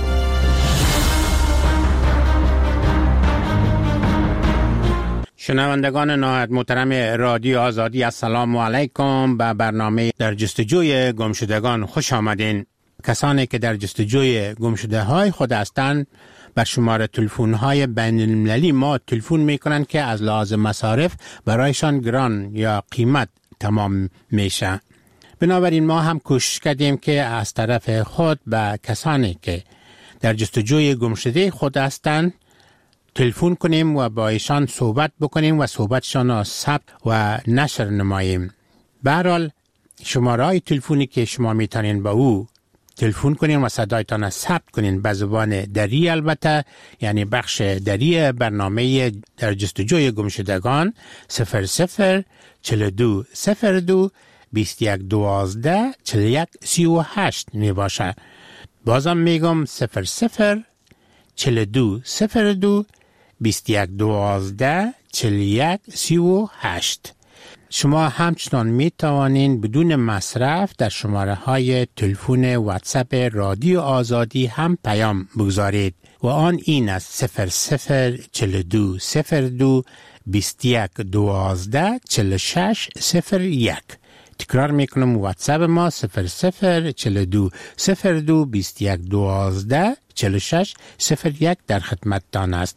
شنوندگان نهایت محترم رادیو آزادی، السلام علیکم. به برنامه در جستجوی گمشدگان خوش آمدین. کسانی که در جستجوی گمشده های خود هستند بر شماره تلفن های بین المللی ما تلفن می کنند که از لحاظ مصارف برایشان گران یا قیمت تمام میشه. بنابراین ما هم کوشش کردیم که از طرف خود به کسانی که در جستجوی گمشده خود هستند تلفن کنیم و با ایشان صحبت بکنیم و صحبتشان را ثبت و نشر نماییم. به هر حال شماره های تلفنی که شما میتونین با او تلفن کنین و صدایتان را ثبت کنین به زبان دری، البته یعنی بخش دری برنامه در جستجوی گمشدگان صفر صفر چهل و دو صفر دو بیست و یک دوازده چهل و یک سی و هشت می باشه. بازم میگم صفر صفر چل دو صفر دو بیست یک دوازده چل یک سی و هشت. شما همچنان می توانید بدون مصرف در شماره های تلفن واتساپ رادیو آزادی هم پیام بگذارید و آن این است صفر صفر چل دو صفر دو بیست یک دوازده چل شش صفر یک. تکرار میکنم واتساپ ما صفر صفر چل دو صفر دو بیست یک دوازده چل شش صفر یک در خدمتتان است.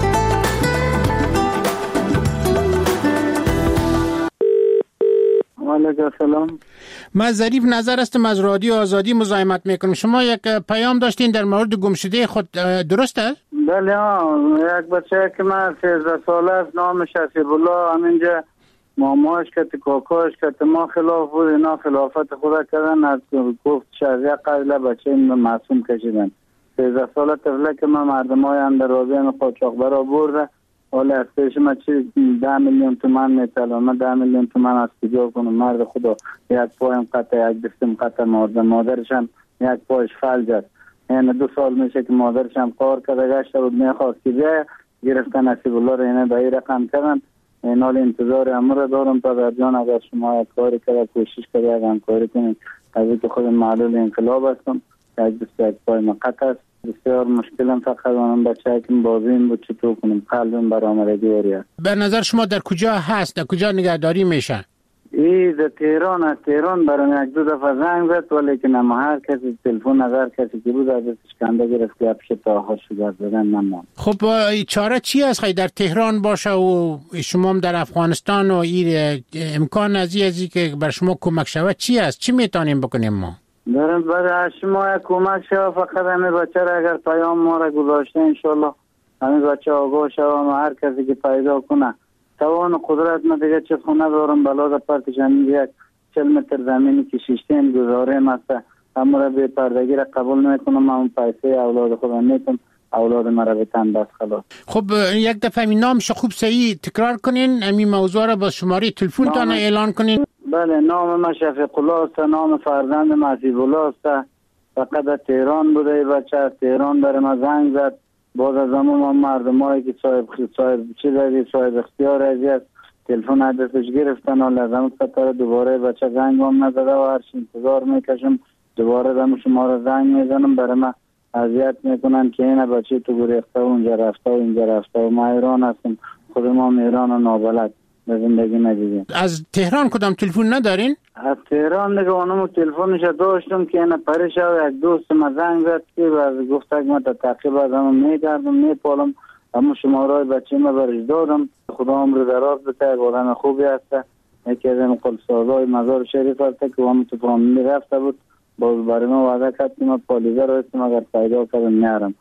علیکم السلام. من ظریف نظر هستم از رادیو آزادی مزاحمت میکنم. شما یک پیام داشتین در مورد گمشده خود، درست است؟ بله ها، یک بچه که من سیزده ساله است نامش حسیب الله، همینجا ماماش که کاکاش که ما خلاف بود، اینا خلافت خدا کردن، از گفت شرعی قبل بچه معصوم کشیدن. سیزده ساله طفله که من مردم های اندرابی هم قاچاق برا برده، حالا از پیش ما چی ده میلیون تومن میتلم، من ده میلیون تومن از کجا کنم؟ مرد خدا یک پایم قطع، یک دستم قطع مارده، مادرش هم یک پایش فلج است. یعنی دو سال میشه که مادرش هم کار کرده گشته بود، میخواست که بیایه، گرفتن حسیب الله رو اینه به این رقم کردن. این حال انتظار امور دارم تا در جان اگر شما یک کاری کرده کوشش کرده یک همکاری کنید، از اینکه خود معلول انقلاب هستم، یک دست یک پای من قطع است. بسیار مشکلم فقط اونم بچه که بازیم بود چطور کنم، قلبم برآمدگی وریه. به نظر شما در کجا هست؟ در کجا نگهداری میشه؟ ای در تهران است. تهران برام یک دو دفعه زنگ زد ولی که نما هر کسی تلفن نظر کسی که بود از دستش کنده گرفت که اپش تا ها شده زدن نمام. خب چاره چی است خیلی در تهران باشه و شما هم در افغانستان و این امکان از این که بر شما کمک شود چی است؟ چی میتونیم بکنیم ما؟ دارم برای شما یک کمک شود، فقط همه بچه را اگر پیام ما را گذاشته انشالله همه بچه آگاه شود و هر کسی که پیدا کنه توان قدرت ما دیگه چه خونه دارم بلاد پرتش همین یک چل متر زمینی که شیشتین گذاریم است، همه را به پردگی را قبول نکنم، همون پیسه اولاد خودم میتونم اولاد مرا به تن بس خلاص. خب یک دفعه می نامش خوب صحیح تکرار کنین، همین موضوع را با شماره تلفن تان اعلان کنین. بله، نام ما شفیق الله است، نام فرزند ما حسیب الله است. فقط در تهران بوده بچه، از تهران در ما زنگ زد. باز از همون مردمایی که صاحب صاحب چی دادی صاحب اختیار ازی است تلفن عدسش گرفتن و لازم خطر دوباره بچه زنگ هم نزده و هرچی انتظار میکشم دوباره دم شما را زنگ میزنم، برای ما اذیت میکنن که این بچه تو گریخته و اونجا رفته و اینجا رفته و ما ایران هستم، خود ما ایران و نابلد به زندگی ندیدیم. از تهران کدام تلفن ندارین؟ از تهران دیگه اونمو تلفنش داشتم که اینا پریش و یک دوست ما زنگ زد که باز گفت که ما تا تعقیب از همون میگردم میپالم، اما شمارای بچه ما برش دادم. خدا عمر دراز بده، یک آدم خوبی هست، یکی از این قلسازهای مزار شریف هست که همون تو فامیلی رفته بود، باز برای ما وعده کرد که ما پالیزه رو هستم اگر پیدا کردم میارم.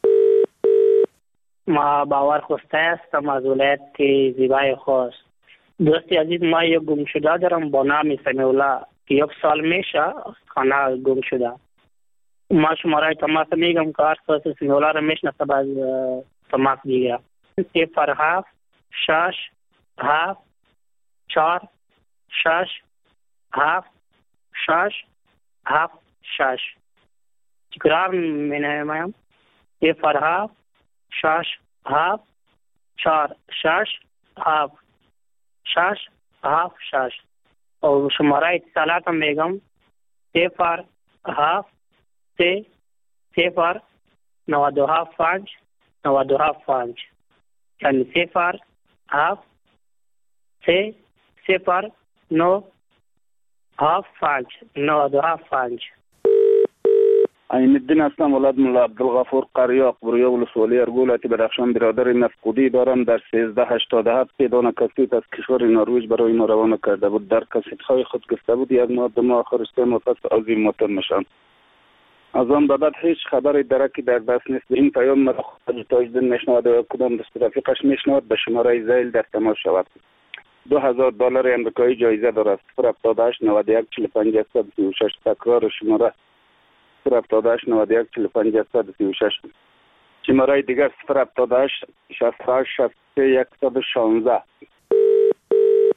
ما باور خوسته هستم از ولایت زیبای خواست. دوستی عزیز، ما یک گم شده دارم با نام سمیع الله که یک سال میشه خانه گم شده. ما شماره تماس میگم که هر سال سمیع الله رو میشناسه باز تماس دیگه صفر هفت شش هفت چهار شش هفت شش هفت شش. تکرار مینمایم صفر هفت شش هفت چهار شش هفت شش هفت شش. و شماره اتصالات هم میگم صفر هفت سه صفر نود دو هفت پنج نود دو هفت پنج، یعنی صفر هفت سه صفر نو هفت پنج نود دو هفت پنج. عین الدین هستم، ولد ملا عبدالغفور قریاق، برویا ولسوالی ارگولتی بدخشان. برادر مفقودی دارم، در سیزده هشتاد و هفت پیدان کسیت از کشور نروژ برای ما روانه کرده بود. در کسیت های خود گفته بود یک ماه دو ماه آخر سه ماه پس از این موتر میشن. از آن بعد هیچ خبری درکی در دست نیست. این پیام مرا خود تاجدین میشنود و کدام دست رفیقش میشنود به شماره زیل در تماس شود. دو هزار دلار امریکایی جایزه دارد. صفر هفتاد و هشت نود و یک چهل و پنج صد و سی و شش. تکرار شماره صفر هفتاد و هشت نود و یک چهل و پنج صد و سی و شش. شماره دیگر صفر هفتاد و هشت شصت و هشت شصت و سه صد و شانزده.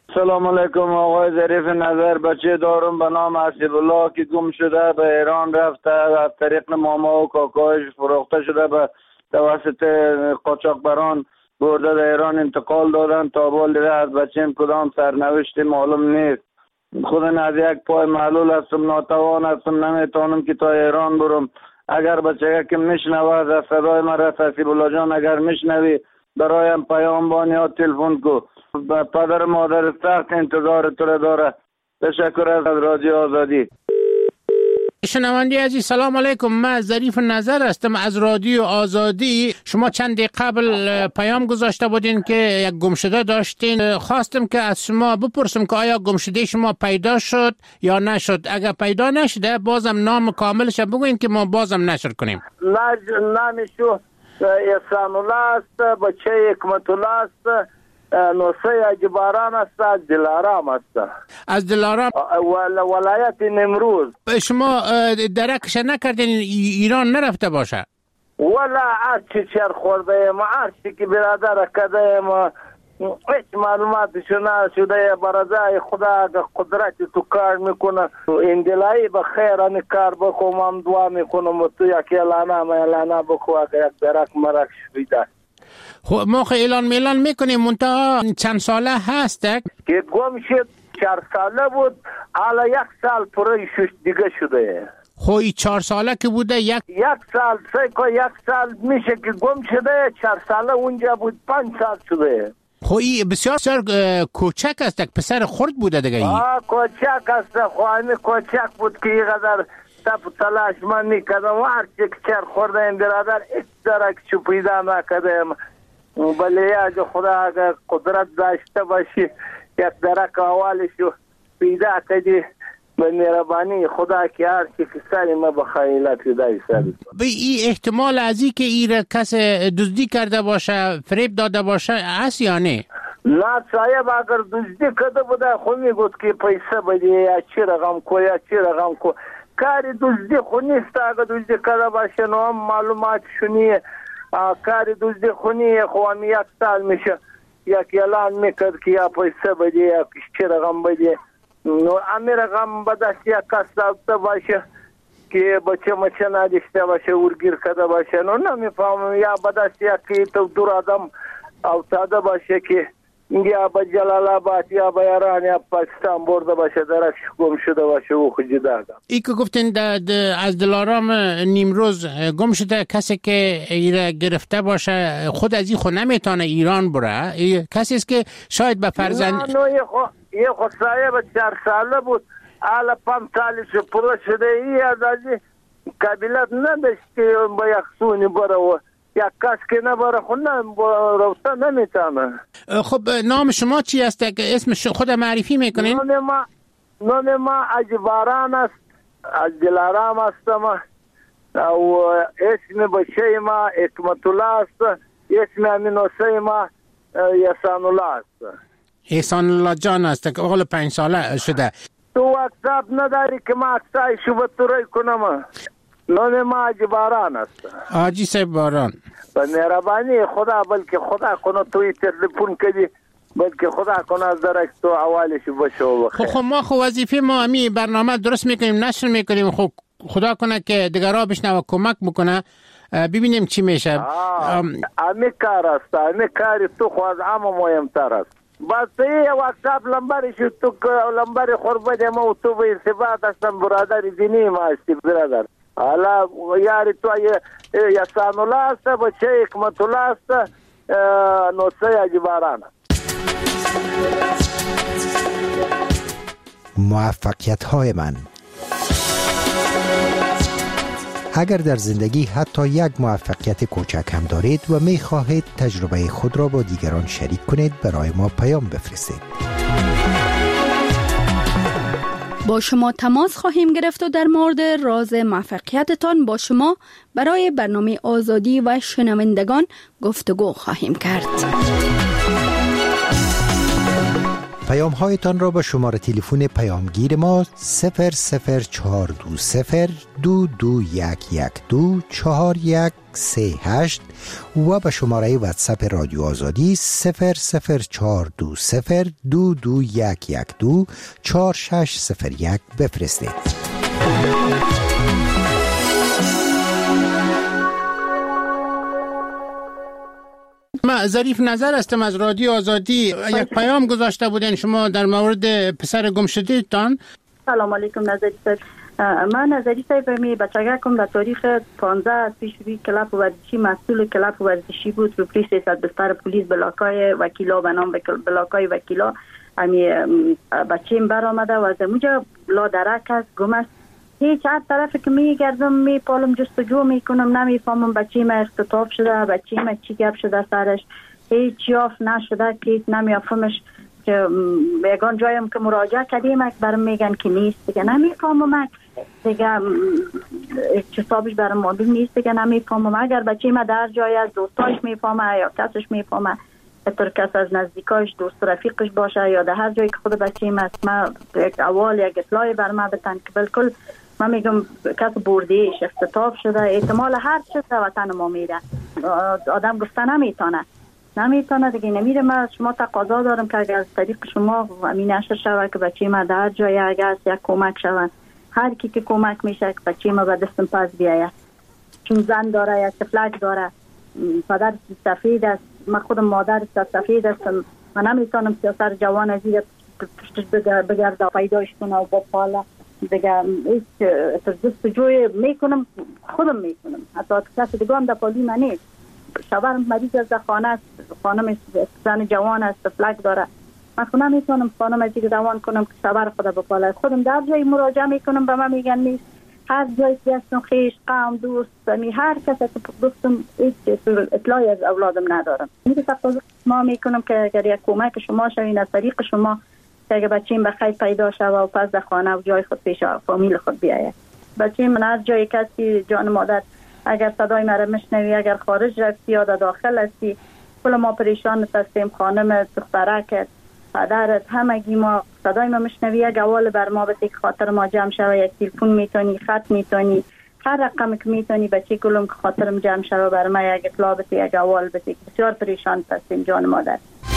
سلام علیکم آقای ظریف نظر. بچه دارم به نام حسیب الله که گم شده به ایران رفته، از طریق ماما و کاکایش فروخته شده به توسط قاچاقبران برده در ایران انتقال دادن. تا بال دیگه از بچه‌م کدام سرنوشتی معلوم نیست. خودم از یک پای معلول هستم، ناتوان هستم، نمیتونم که تا ایران برم. اگر بچه که میشنوه از صدای مرا حسیب الله جان اگر میشنوی برایم پیام بان یا تلفن کو. پدر مادر سخت انتظار تو داره. تشکر از رادیو آزادی. شنونده عزیز سلام علیکم، من ظریف نظر هستم از رادیو آزادی. شما چند دقیقه قبل پیام گذاشته بودین که یک گمشده داشتین. خواستم که از شما بپرسم که آیا گمشده شما پیدا شد یا نشد. اگر پیدا نشده بازم نام کاملش بگوین که ما بازم نشر کنیم. نه نامشو احسان الله است، بچه حکمت الله است، نوسه اجباران است، از دلارام است. از دلارام ولایت نیمروز. شما درکش نکردین ایران نرفته باشه؟ ولا هر چی چر خورده ایم، هر چی که برادر کده ایم، هیچ معلوماتش نشده. برازای خدا قدرت تو کار میکنه. اندلایی به خیر ان کار بکنم، هم دعا میکنم تو یک اعلانه ما اعلانه بخوا که یک درک مرک شویده. خب ما خیلی اعلان میلان میکنیم منتها چند ساله هسته که گم شد. چهار ساله بود، حالا یک سال پره شش دیگه شده. خب این چهار ساله که بوده یک یک سال سه یک سال میشه که گم شده. چهار ساله اونجا بود، پنج سال شده. خب این بسیار بسیار کوچک است، یک پسر خرد بوده دیگه. آه کوچک است، خواهی کوچک بود که اینقدر تپ تلاش من میکردم. هر چی که چر خورده این برادر ایک درک چو پیدا نکردم. بله یا خدا اگر قدرت داشته باشی یک درک اولشو پیدا کردی به مهربانی خدا که هر چی که سری ما بخیلت دای سری. به این احتمال از این که این کس دزدی کرده باشه، فریب داده باشه هست یا نه؟ نه صاحب اگر دزدی کرده بوده خو میگفت که پیسه بدی یا چی رقم کو یا چی رقم کو. کاری دزدی خو نیست. اگر دزدی کرده باشه نو هم معلومات شونیه. کاری دزدی خو نیه. خو هم یک سال میشه یک اعلان میکرد که یا پیسه بدی یا چی رقم بدی. نو امی رقم بدست یک کس داشته باشه که بچه مچه نداشته باشه ورگیر کرده باشه. نو نمیفهمم. یا بدست یک تو دور آدم افتاده باشه که یا به جلال آباد یا به ایران یا پاکستان برده باشه درش گم شده باشه او خود جدا. ای که گفتین از دلارام نیمروز گم شده کسی که ایره گرفته باشه خود از این خود نمیتونه ایران بره. کسی است که شاید به فرزند نه نه یه خود یه خود صاحب چهار ساله بود، حالا پنج سالش پره شده. ای از این قبیلت نداشت که با یک سونی بره و یک کس که نباره خود رفته نمیتونه. خب نام شما چی است که اسم خود معرفی میکنین؟ نام ما نام ما اجباران است، از دلارام هستم و اسم بچه ما حکمت الله است، اسم امینوسه ما احسان الله است. احسان الله جان است که اقل پنج ساله شده. تو واتساپ نداری که ما اکسای شو بطوری کنم؟ نام ما اجباران است. آجی سه باران. به مهربانی خدا بلکه خدا کنه توی تلفن کدی بلکه خدا کنه از درک تو اولش باشه و بخیر. خب ما خو وظیفه ما امی برنامه درست میکنیم نشر میکنیم. خب خدا کنه که دیگرها بشنوه کمک بکنه ببینیم چی میشه. امی کار است، امی کاری تو خواهد اما مهمتر است. بس یه واتساپ لنبرش تو لنبر خوربه ما و تو به ارتباط هستم برادر دینی ما هستی برادر. حالا یاری تو احسان الله است، بچه حکمت الله است، نوسه اجباران. موفقیت های من. اگر در زندگی حتی یک موفقیت کوچک هم دارید و می خواهید تجربه خود را با دیگران شریک کنید، برای ما پیام بفرستید. با شما تماس خواهیم گرفت و در مورد راز موفقیتتان با شما برای برنامه آزادی و شنوندگان گفتگو خواهیم کرد. پیام هایتان را به شماره تلفن پیامگیر ما صفر صفر چهار دو صفر دو دو یک یک دو چهار یک سه هشت و به شماره واتساپ رادیو آزادی صفر صفر چهار دو صفر دو دو یک یک دو چهار شش صفر یک بفرستید. ما ظریف نظر هستم از رادیو آزادی. یک پیام گذاشته بودین شما در مورد پسر گم شده تان. سلام علیکم نظری صاحب. من نظری صاحب می بچگکم در تاریخ پانزده پیش روی کلاب ورزشی مسئول کلاب ورزشی بود. رو پلیس سیصد بستر پلیس بلاکای وکیلا به نام بلاکای وکیلا امی بچیم بر آمده و از اونجا لا درک است گم است. هیچ هر طرف که میگردم میپالم جستجو میکنم نمیفهمم بچه ما اختطاف شده بچه ما چی گپ شده سرش هیچ یافت نشده که هیچ نمیافهمش که یگان جایم که مراجعه کردیم برم میگن که نیست دیگه نمیفهمم دیگه حسابش برام معلوم نیست دیگه نمیفهمم اگر بچه ما در جای از دوستاش میفهمه یا کسش میفهمه اطور کس از نزدیکاش دوست رفیقش باشه یا در هر جایی که خود بچه ما است ما یک اول یک اطلاعی بر ما بتن که بالکل من میگم کس بردیش اختطاف شده احتمال هر چیز در وطن ما میره آدم گفته نمیتونه نمیتونه دیگه نمیره. من شما تقاضا دارم که اگر از طریق شما امین نشر شوه که بچه ما در جای اگر یک کمک شوه هر کی که کمک میشه که بچه ما به دستم پس بیاید چون زن داره یا تفلک داره پدر سفید است من خودم مادر سفید هستم من نمیتونم سیاسر جوان از این پشتش بگرده پیداش کنه و با پاله دیگه هیچ جستجوی میکنم خودم میکنم حتی کسی دیگه هم در پالی من نیست شوهرم مریض از خانه است خانم زن جوان است فلک داره من خود نمیتونم خانم از دیگه دوان کنم که شوهر خدا بپاله خودم در جایی مراجعه میکنم به من میگن نیست هر جایی که هستم خیش قوم دوست می هر کسی که گفتم هیچ اطلاعی از اولادم ندارم میگه تقاضا ما میکنم که اگر یک کمک شما شوین از طریق شما که اگه بچیم بخیر پیدا شد و پس در خانه و جای خود پیش فامیل خود بیاید بچیم من هر جای کسی جان مادر اگر صدای مرا مشنوی اگر خارج رفتی یا داخل هستی کل ما پریشان هستیم خانم دخترک پدرت همگی ما صدای ما مشنوی یک اول بر ما بده که خاطر ما جمع شوه یک تلفن میتونی خط میتونی هر رقم که میتونی بچه کلم که خاطرم جمع شوه بر ما یک اطلاع بده یک اول بده بسیار پریشان هستیم جان مادر.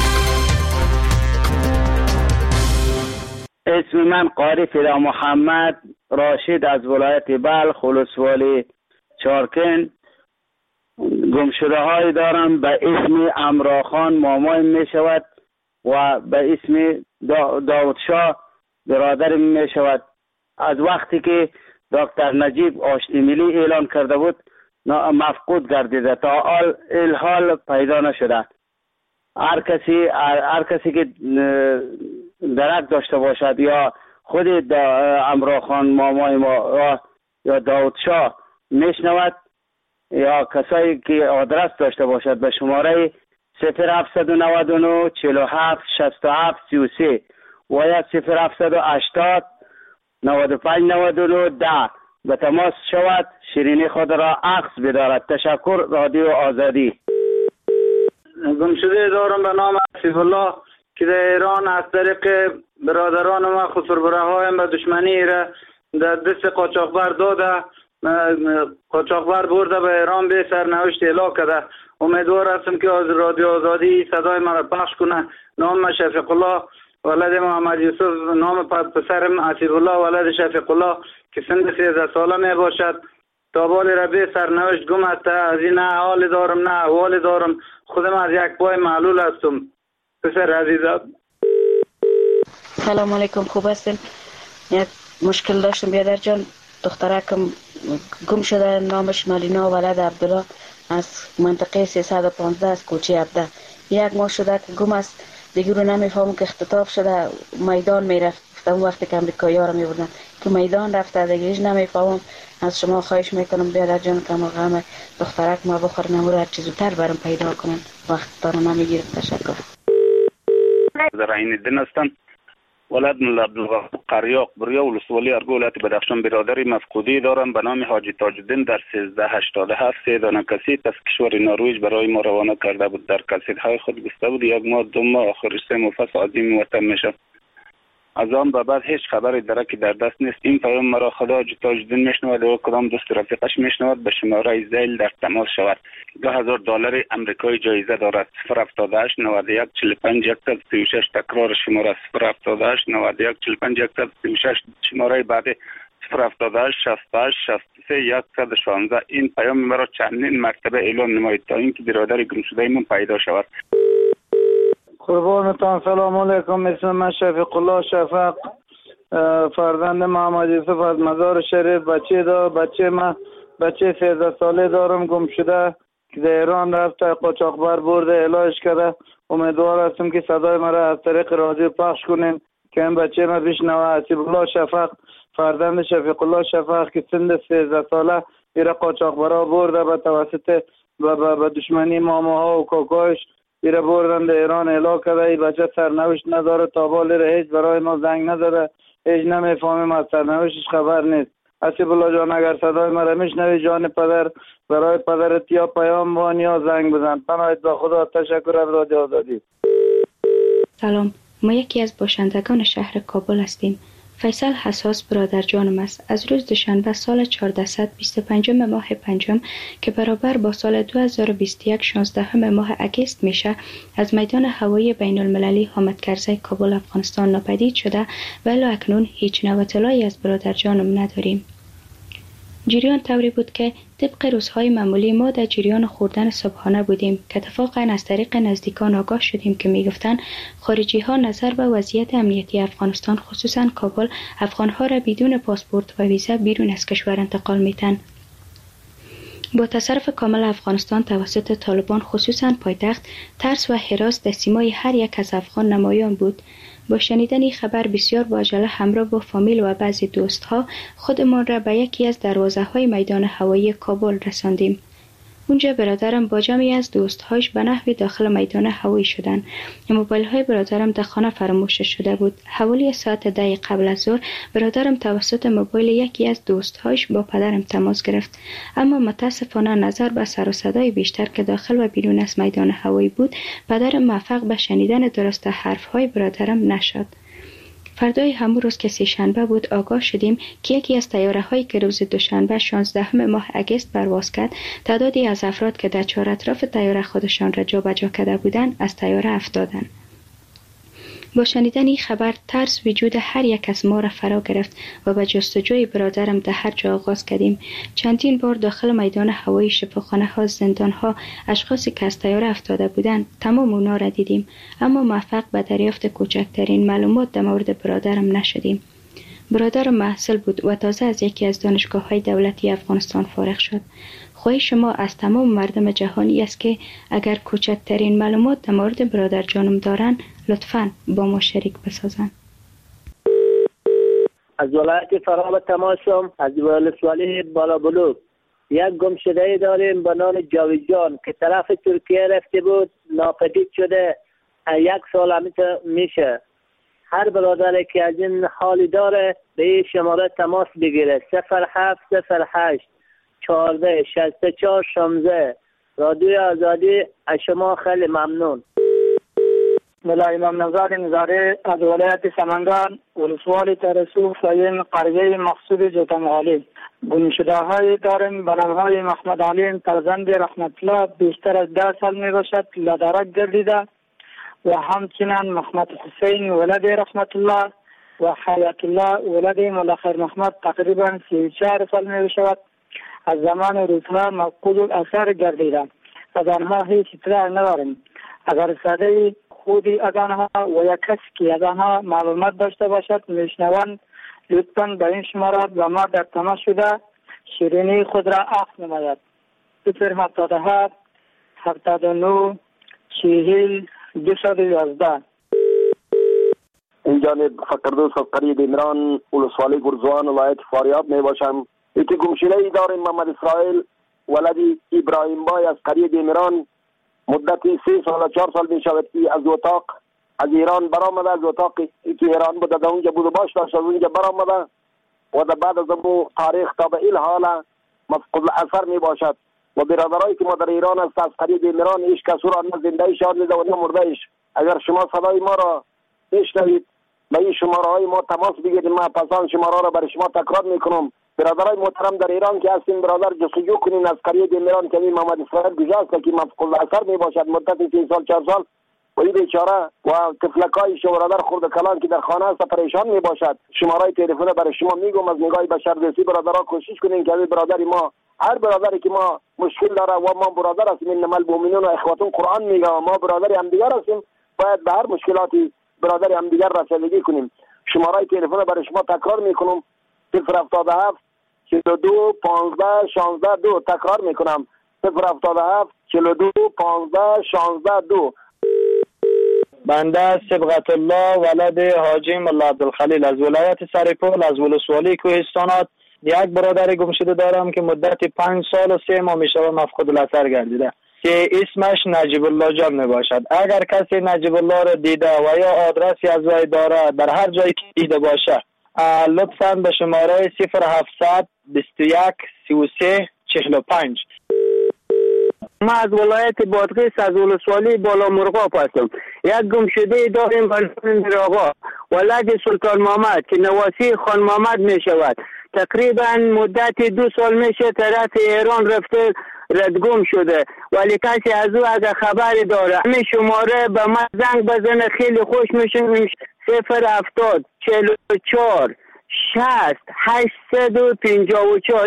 اسم من قاری فدا محمد راشد از ولایت بلخ ولسوالی چارکن گمشده های دارم به اسم امراخان مامای می شود و به اسم دا داود شاه برادر می شود. از وقتی که دکتر نجیب آشتی ملی اعلان کرده بود مفقود گردیده تا حال الحال پیدا نشده. هر کسی هر کسی که درک داشته باشد یا خود امراخان مامای ما یا داود شاه میشنود یا کسایی که آدرس داشته باشد به شماره صفر هفتصد و نود و نه چهل و هفت شصت و هفت سی و سه و یا صفر هفتصد و هشتاد نود و پنج نود و نه ده به تماس شود شیرینی خود را اخذ بدارد. تشکر رادیو آزادی. گمشده دارم به نام عفیف الله که در ایران از طریق برادران ما خسربره هایم به دشمنی را در دست قاچاقبر داده قاچاقبر برده به ایران به سرنوشت اعلام کرده. امیدوار هستم که از رادیو آزادی صدای من را پخش کنه. نام شفیق الله ولد محمد یوسف نام پسرم عفیف الله ولد شفیق الله که سن سیزده ساله می باشد تا بال را به سرنوشت گم است. از این نه حال دارم نه احوال دارم خودم از یک پای معلول هستم. پسر عزیزم سلام علیکم خوب هستین؟ یک مشکل داشتم بیادر جان دخترکم گم شده نامش مالینا ولد عبدالله از منطقه سیصد و پانزده از کوچه عبده یک ماه شده که گم است دیگه رو نمیفهمم که اختطاف شده میدان میرفت اون وقتی که امریکایی ها رو میبردن که میدان رفته دیگه هیچ نمیفهمم. از شما خواهش میکنم بیادر جان که ما غم دخترک ما بخور نمور هر چیزو تر برم پیدا کنن وقت دارم نمیگیرم. تشکر. در این دن هستم ولد ملا عبدالغفور قریاق بریا ولسوالی ارگو ولایت بدخشان برادری مفقودی دارم به نام حاجی تاج الدین در سیزده هشتاد و هفت سه دانه کسیت از کشور نروژ برای ما روانه کرده بود. در کسیت‌های خود گفته بود یک ماه دو ماه آخر سه مفصل عظیم وطن میشه. از آن به بعد هیچ خبری درکی در دست نیست. این پیام مرا خدا حاجی تاج الدین میشنود و کدام دوست رفیقش میشنود به شماره زیل در تماس شود. دو هزار دلار امریکایی جایزه دارد. صفر هفتاد و هشت نود و یک چهل و پنج صد و سی و شش تکرار شماره صفر هفتاد و هشت نود و یک چهل و پنج صد و سی و شش شماره بعدی صفر هفتاد و هشت شصت و هشت شصت و سه صد و شانزده. این پیام مرا چندین مرتبه اعلام نمایید تا اینکه برادر گمشده من پیدا شود. قربانتان سلام علیکم. اسم من شفیق الله شفق، فرزند محمد یوسف از مزار شریف. بچه دا بچه من بچه سیزده ساله دارم گم شده که در ایران رفته، قاچاقبر برده علاج کرده. امیدوار هستم که صدای مرا از طریق رادیو پخش کنین که این بچه من بشنوه. حسیب الله شفق، فرزند شفیق الله شفق که سن سیزده ساله ایره قاچاقبرها برده به توسط به دشمنی ماماها و کاکایش ایره بردن در ایران اعلا کرده. ای بچه سرنوشت نداره، تا بالی هیچ برای ما زنگ نداره، هیچ نمیفهمیم از سرنوشتش خبر نیست. حسیب الله جان اگر صدای مرا میشنوی جان پدر برای پدرت یا پیام بان یا زنگ بزن. پناهت به خدا. تشکر از رادیو آزادی. سلام، ما یکی از باشندگان شهر کابل هستیم. فیصل حساس برادر جانم است. از روز دوشنبه سال چهارصد و بیست و پنج ماه پنجم که برابر با سال دو هزار و بیست و یک شانزده ماه اگست میشه، از میدان هوایی بین المللی حامد کرزی کابل افغانستان ناپدید شده ولی اکنون هیچ نوع اطلاعی از برادر جانم نداریم. جریان طوری بود که طبق روزهای معمولی ما در جریان خوردن صبحانه بودیم که اتفاقا از طریق نزدیکان آگاه شدیم که میگفتند خارجی ها نظر به وضعیت امنیتی افغانستان خصوصا کابل افغانها را بدون پاسپورت و ویزا بیرون از کشور انتقال میتن. با تصرف کامل افغانستان توسط طالبان خصوصا پایتخت، ترس و هراس در سیمای هر یک از افغان نمایان بود. با شنیدن خبر بسیار با عجله همراه با فامیل و بعضی دوستها خودمان را به یکی از دروازه های میدان هوایی کابل رساندیم. اونجا برادرم با جمعی از دوستهاش به نحوی داخل میدان هوایی شدن. موبایل های برادرم در خانه فراموش شده بود. حوالی ساعت ده قبل از ظهر برادرم توسط موبایل یکی از دوستهاش با پدرم تماس گرفت، اما متاسفانه نظر به سر و صدای بیشتر که داخل و بیرون از میدان هوایی بود، پدرم موفق به شنیدن درست حرف های برادرم نشد. فردای همون روز که سه شنبه بود آگاه شدیم که یکی از طیاره هایی که روز دوشنبه شانزده ماه اگست پرواز کرد، تعدادی از افراد که در چهار اطراف طیاره خودشان را جابجا کرده بودند از طیاره افتادند. با شنیدن این خبر ترس وجود هر یک از ما را فرا گرفت و به جستجوی برادرم در هر جا آغاز کردیم. چندین بار داخل میدان هوایی، شفاخانه ها، زندان ها، اشخاصی که از طیاره افتاده بودند تمام اونا را دیدیم، اما موفق به دریافت کوچکترین معلومات در مورد برادرم نشدیم. برادرم محصل بود و تازه از یکی از دانشگاه های دولتی افغانستان فارغ شد. خواهش شما از تمام مردم جهانی است که اگر کوچکترین معلومات در مورد برادر جانم دارن لطفاً با ما شریک بسازن. از ولایت فرا تماشام از ولسوالی بالا بلوک یک گم شده داریم به نام جاویدجان که طرف ترکیه رفته بود، ناپدید شده. یک سال همیشه میشه. هر برادری که از این حالی داره به این شماره تماس بگیره. صفر هفت صفر هشت چهارده شصت و چهار شانزده. رادیو آزادی از شما خیلی ممنون. ملا امام نزار نزاره از ولایت سمنگان ولسوالی ترسو سایم قریه مقصود جتمالی. گم شده های داریم به نام های محمد علی فرزند رحمت الله بیشتر از ده سال می باشد لدرک گردیده و همچنین محمد حسین ولد رحمت الله و حیات الله ولد ملخیر محمد تقریبا سی و چهار سال می باشد. از زمان روزها مفقود الاثر گردیده. از آنها هیچ اطلاع نداریم. اگر صدای خودی از آنها و یک کسی که از آنها معلومات داشته باشد میشنوند لطفاً به این شماره با ما در تماس شده شیرینی خود را عفو نماید. صفر هفتاد و هفت هفتاد و نه چهل دویست و یازده. این جانب فقردوس از قریه عمران ولسوالی گرزوان ولایت فاریاب می باشم. ایتی گمشده ای داریم محمد اسرائیل ولدی ابراهیم بای از قریه عمران. مدتی سه سال و چهار سال می شود که از اتاق از ایران برآمده، از اتاق که ایران بوده در اونجا بود و باش داشت، از اونجا برآمده و در بعد از اون تاریخ تا به این حال مفقود الاثر می باشد. و برادرایی که ما در ایران است از قریب ایران هیچ کس را نه زنده شاد دیده و نه مرده ایش. اگر شما صدای ما را بشنوید به این شماره های ما تماس بگیرید، ما پسان شماره را برای شما تکرار میکنم. برادرای محترم در ایران که هستین، برادر جستجو کنین از قریب ایران که این محمد اسرائیل گذاشت که مفقود الاثر می باشد مدت سه سال چهار سال و این بیچاره و طفلکای شو برادر خرد کلان که در خانه است پریشان می باشد. شماره تلفن برای شما میگم، از نگاه بشردوستی برادرها کوشش کنین که برادر ما، هر برادری که ما مشکل داره و ما برادر هستیم، انما المؤمنون اخوة قرآن میگه و ما برادر همدیگر هستیم، باید به هر مشکلاتی برادر همدیگر رسیدگی کنیم. شماره تلفن برای شما تکرار میکنم، صفر هفتاد و هفت چهل و دو پانزده شانزده دو. تکرار میکنم، صفر هفتاد و هفت چهل و دو پانزده شانزده دو. بنده صبغت الله ولد حاجی ملا عبدالخلیل از ولایت سرپل از ولسوالی کوهستانات یک برادر گم شده دارم که مدت پنج سال و سه ماه میشه مفقود الاثر گردیده که اسمش نجیب الله جان می باشد. اگر کسی نجیب الله را دیده و یا آدرسی از وی داره در هر جایی که دیده باشه، لطفاً به شماره صفر هفتصد بیست و یک سی و سه چهل و پنج. ما از ولایت بادغیس از ولسوالی بالا مرغاب هستم. یک گمشده داریم به نام میرآقا ولد سلطان محمد که نواسی خان محمد می شود. تقریبا مدت دو سال میشه طرف ایران رفته ردگم شده، ولی کسی از او اگر خبری داره همین شماره به من زنگ بزنه خیلی خوش میشه. صفر هفتاد چهل و چهار شصت هشتصد و پنجاه و چهار.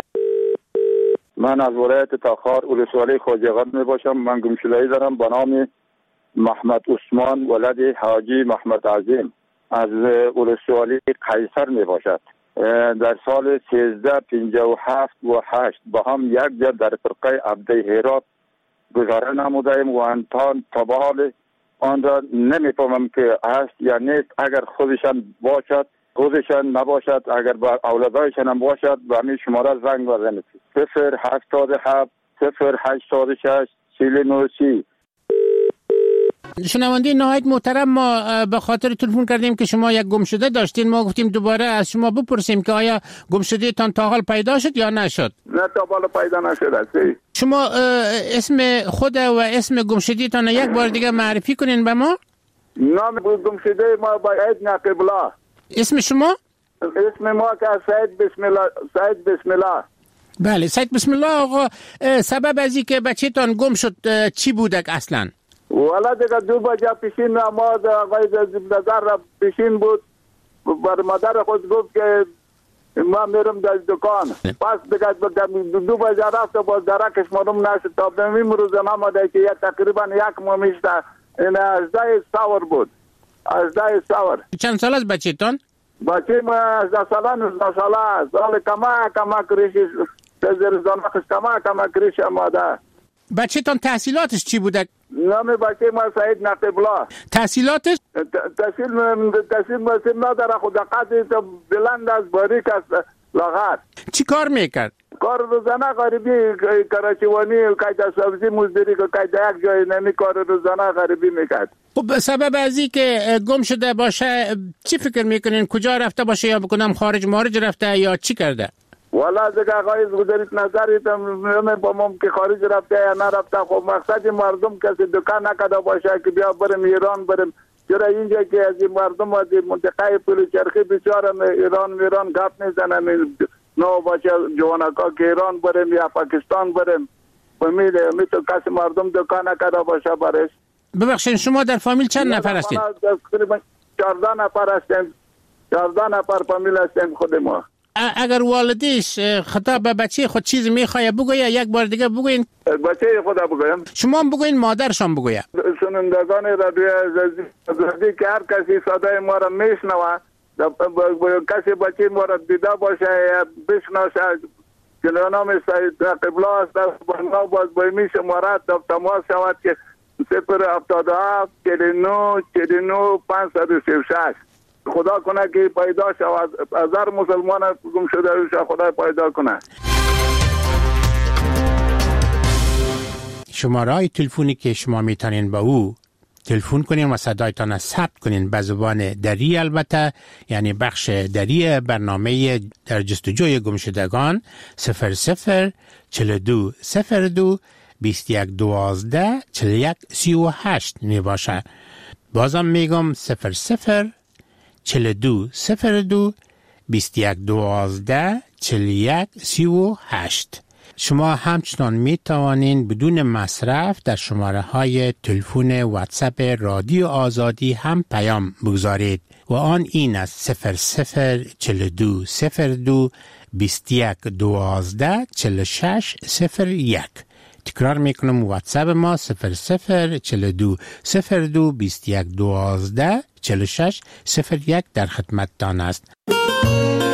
من از ولایت تاخار ولسوالی خواجه می باشم. من گمشده‌ای دارم به نام محمد عثمان ولد حاجی محمد عظیم از ولسوالی قیصر می باشد. در سال سیزده پنجاه و هفت و هشت با هم یک جا در فرقه عبده هرات گذاره نمودیم و انتان تبال آن را نمیفهمم که هست یا نیست. اگر خودشان باشد خودشان نباشد، اگر با اولادایشان هم باشد به همین شماره زنگ بزنید. صفر هفتاد و هفت صفر هشتاد و شش چهل و نه سی. شنونده نهایت محترم، ما به خاطر تلفن کردیم که شما یک گمشده داشتین. ما گفتیم دوباره از شما بپرسیم که آیا گمشده تان تا حال پیدا شد یا نشد؟ نه تا حال پیدا نشد. شما اسم خود و اسم گمشده تان یک بار دیگه معرفی کنین به ما. نام گمشده ما باید نقیب الله. اسم شما؟ اسم ما که سید بسم الله. سید بسم الله. بله سید بسم الله. آقا سبب از اینکه بچه‌تان گم شد چی بودک اصلا؟ والا دیگه دو بجه پیشین نماز آقای نظر را پیشین بود، بر مادر خود گفت که ما میرم در دکان. پس دیگه دو بجه رفت و باز درکش معلوم نشد تا به این روز نماده که یک تقریبا یک ماه میشته. این هجده سور بود. هجده سور. چند سال از بچه تان؟ بچه ما هجده ساله نوزده ساله است. حال کما کما کریشی تزیر زنخش کما کما کریش آماده. بچه تان تحصیلاتش چی بوده؟ نام بچه ما سعید نقیب الله. تحصیلاتش؟ تحصیل تحصیل مسیم نداره، خود قدی تو بلند از باریک است لاغر. چی کار میکرد؟ کار روزانه غریبی کراچیوانی و قید سبزی مزدوری که قید یک جای نمی کار روزانه غریبی میکرد. خب سبب از این که گم شده باشه چی فکر میکنین؟ کجا رفته باشه یا بکنم خارج مارج رفته یا چی کرده؟ والا دیگه آقای گذارید نظریتم با مم که خارج رفته یا نرفته. خب مقصد مردم کسی دکان نکده باشه که بیا بریم ایران بریم. چرا اینجا که از این مردم از این منطقه پل چرخی بیچاره ایران میران گپ میزنن نو باشه جوانکا که ایران بریم یا پاکستان بریم. بمیده می تو کسی مردم دکان نکده باشه برش. ببخشید شما در فامیل چند نفر هستید؟ تقریبا چهارده نفر هستیم. چهارده نفر فامیل هستیم خود ما. اگر والدیش خطاب به بچه خود چیز میخواه بگویه یک بار دیگه بگوین. بچه خدا بگویم. شما هم بگوین مادرشان بگویه. سنندگان رادیو عزیزی که هر کسی صدای ما را میشنوه، کسی بچه ما را دیده باشه یا بشناسه که نام سید نقیب الله است، با باز بایمی شماره تماس شود که صفر هفتاد و هفت چهل و نه چهل و نه پانصد و سی و شش. خدا کنه که پیدا شود از هر مسلمان گم شده روش خدا پیدا کنه. شماره های تلفنی که شما میتونین با او تلفن کنین و صدایتان ثبت کنین به زبان دری، البته یعنی بخش دری برنامه در جستجوی گمشدگان صفر صفر چهل و دو صفر دو بیست و یک دوازده چهل و یک سی و هشت می باشه. بازم میگم صفر صفر چهل و دو صفر دو بیست و یک دوازده چهل و یک سی و هشت. شما همچنان می توانین بدون مصرف در شماره های تلفن واتساپ رادیو آزادی هم پیام بگذارید و آن این است صفر صفر چهل و دو صفر دو بیست و یک دوازده چهل و شش صفر یک. تکرار میکنم واتساپ ما صفر صفر چهل و دو صفر دو بیست و یک دوازده چهل و شش صفر یک در خدمتتان است.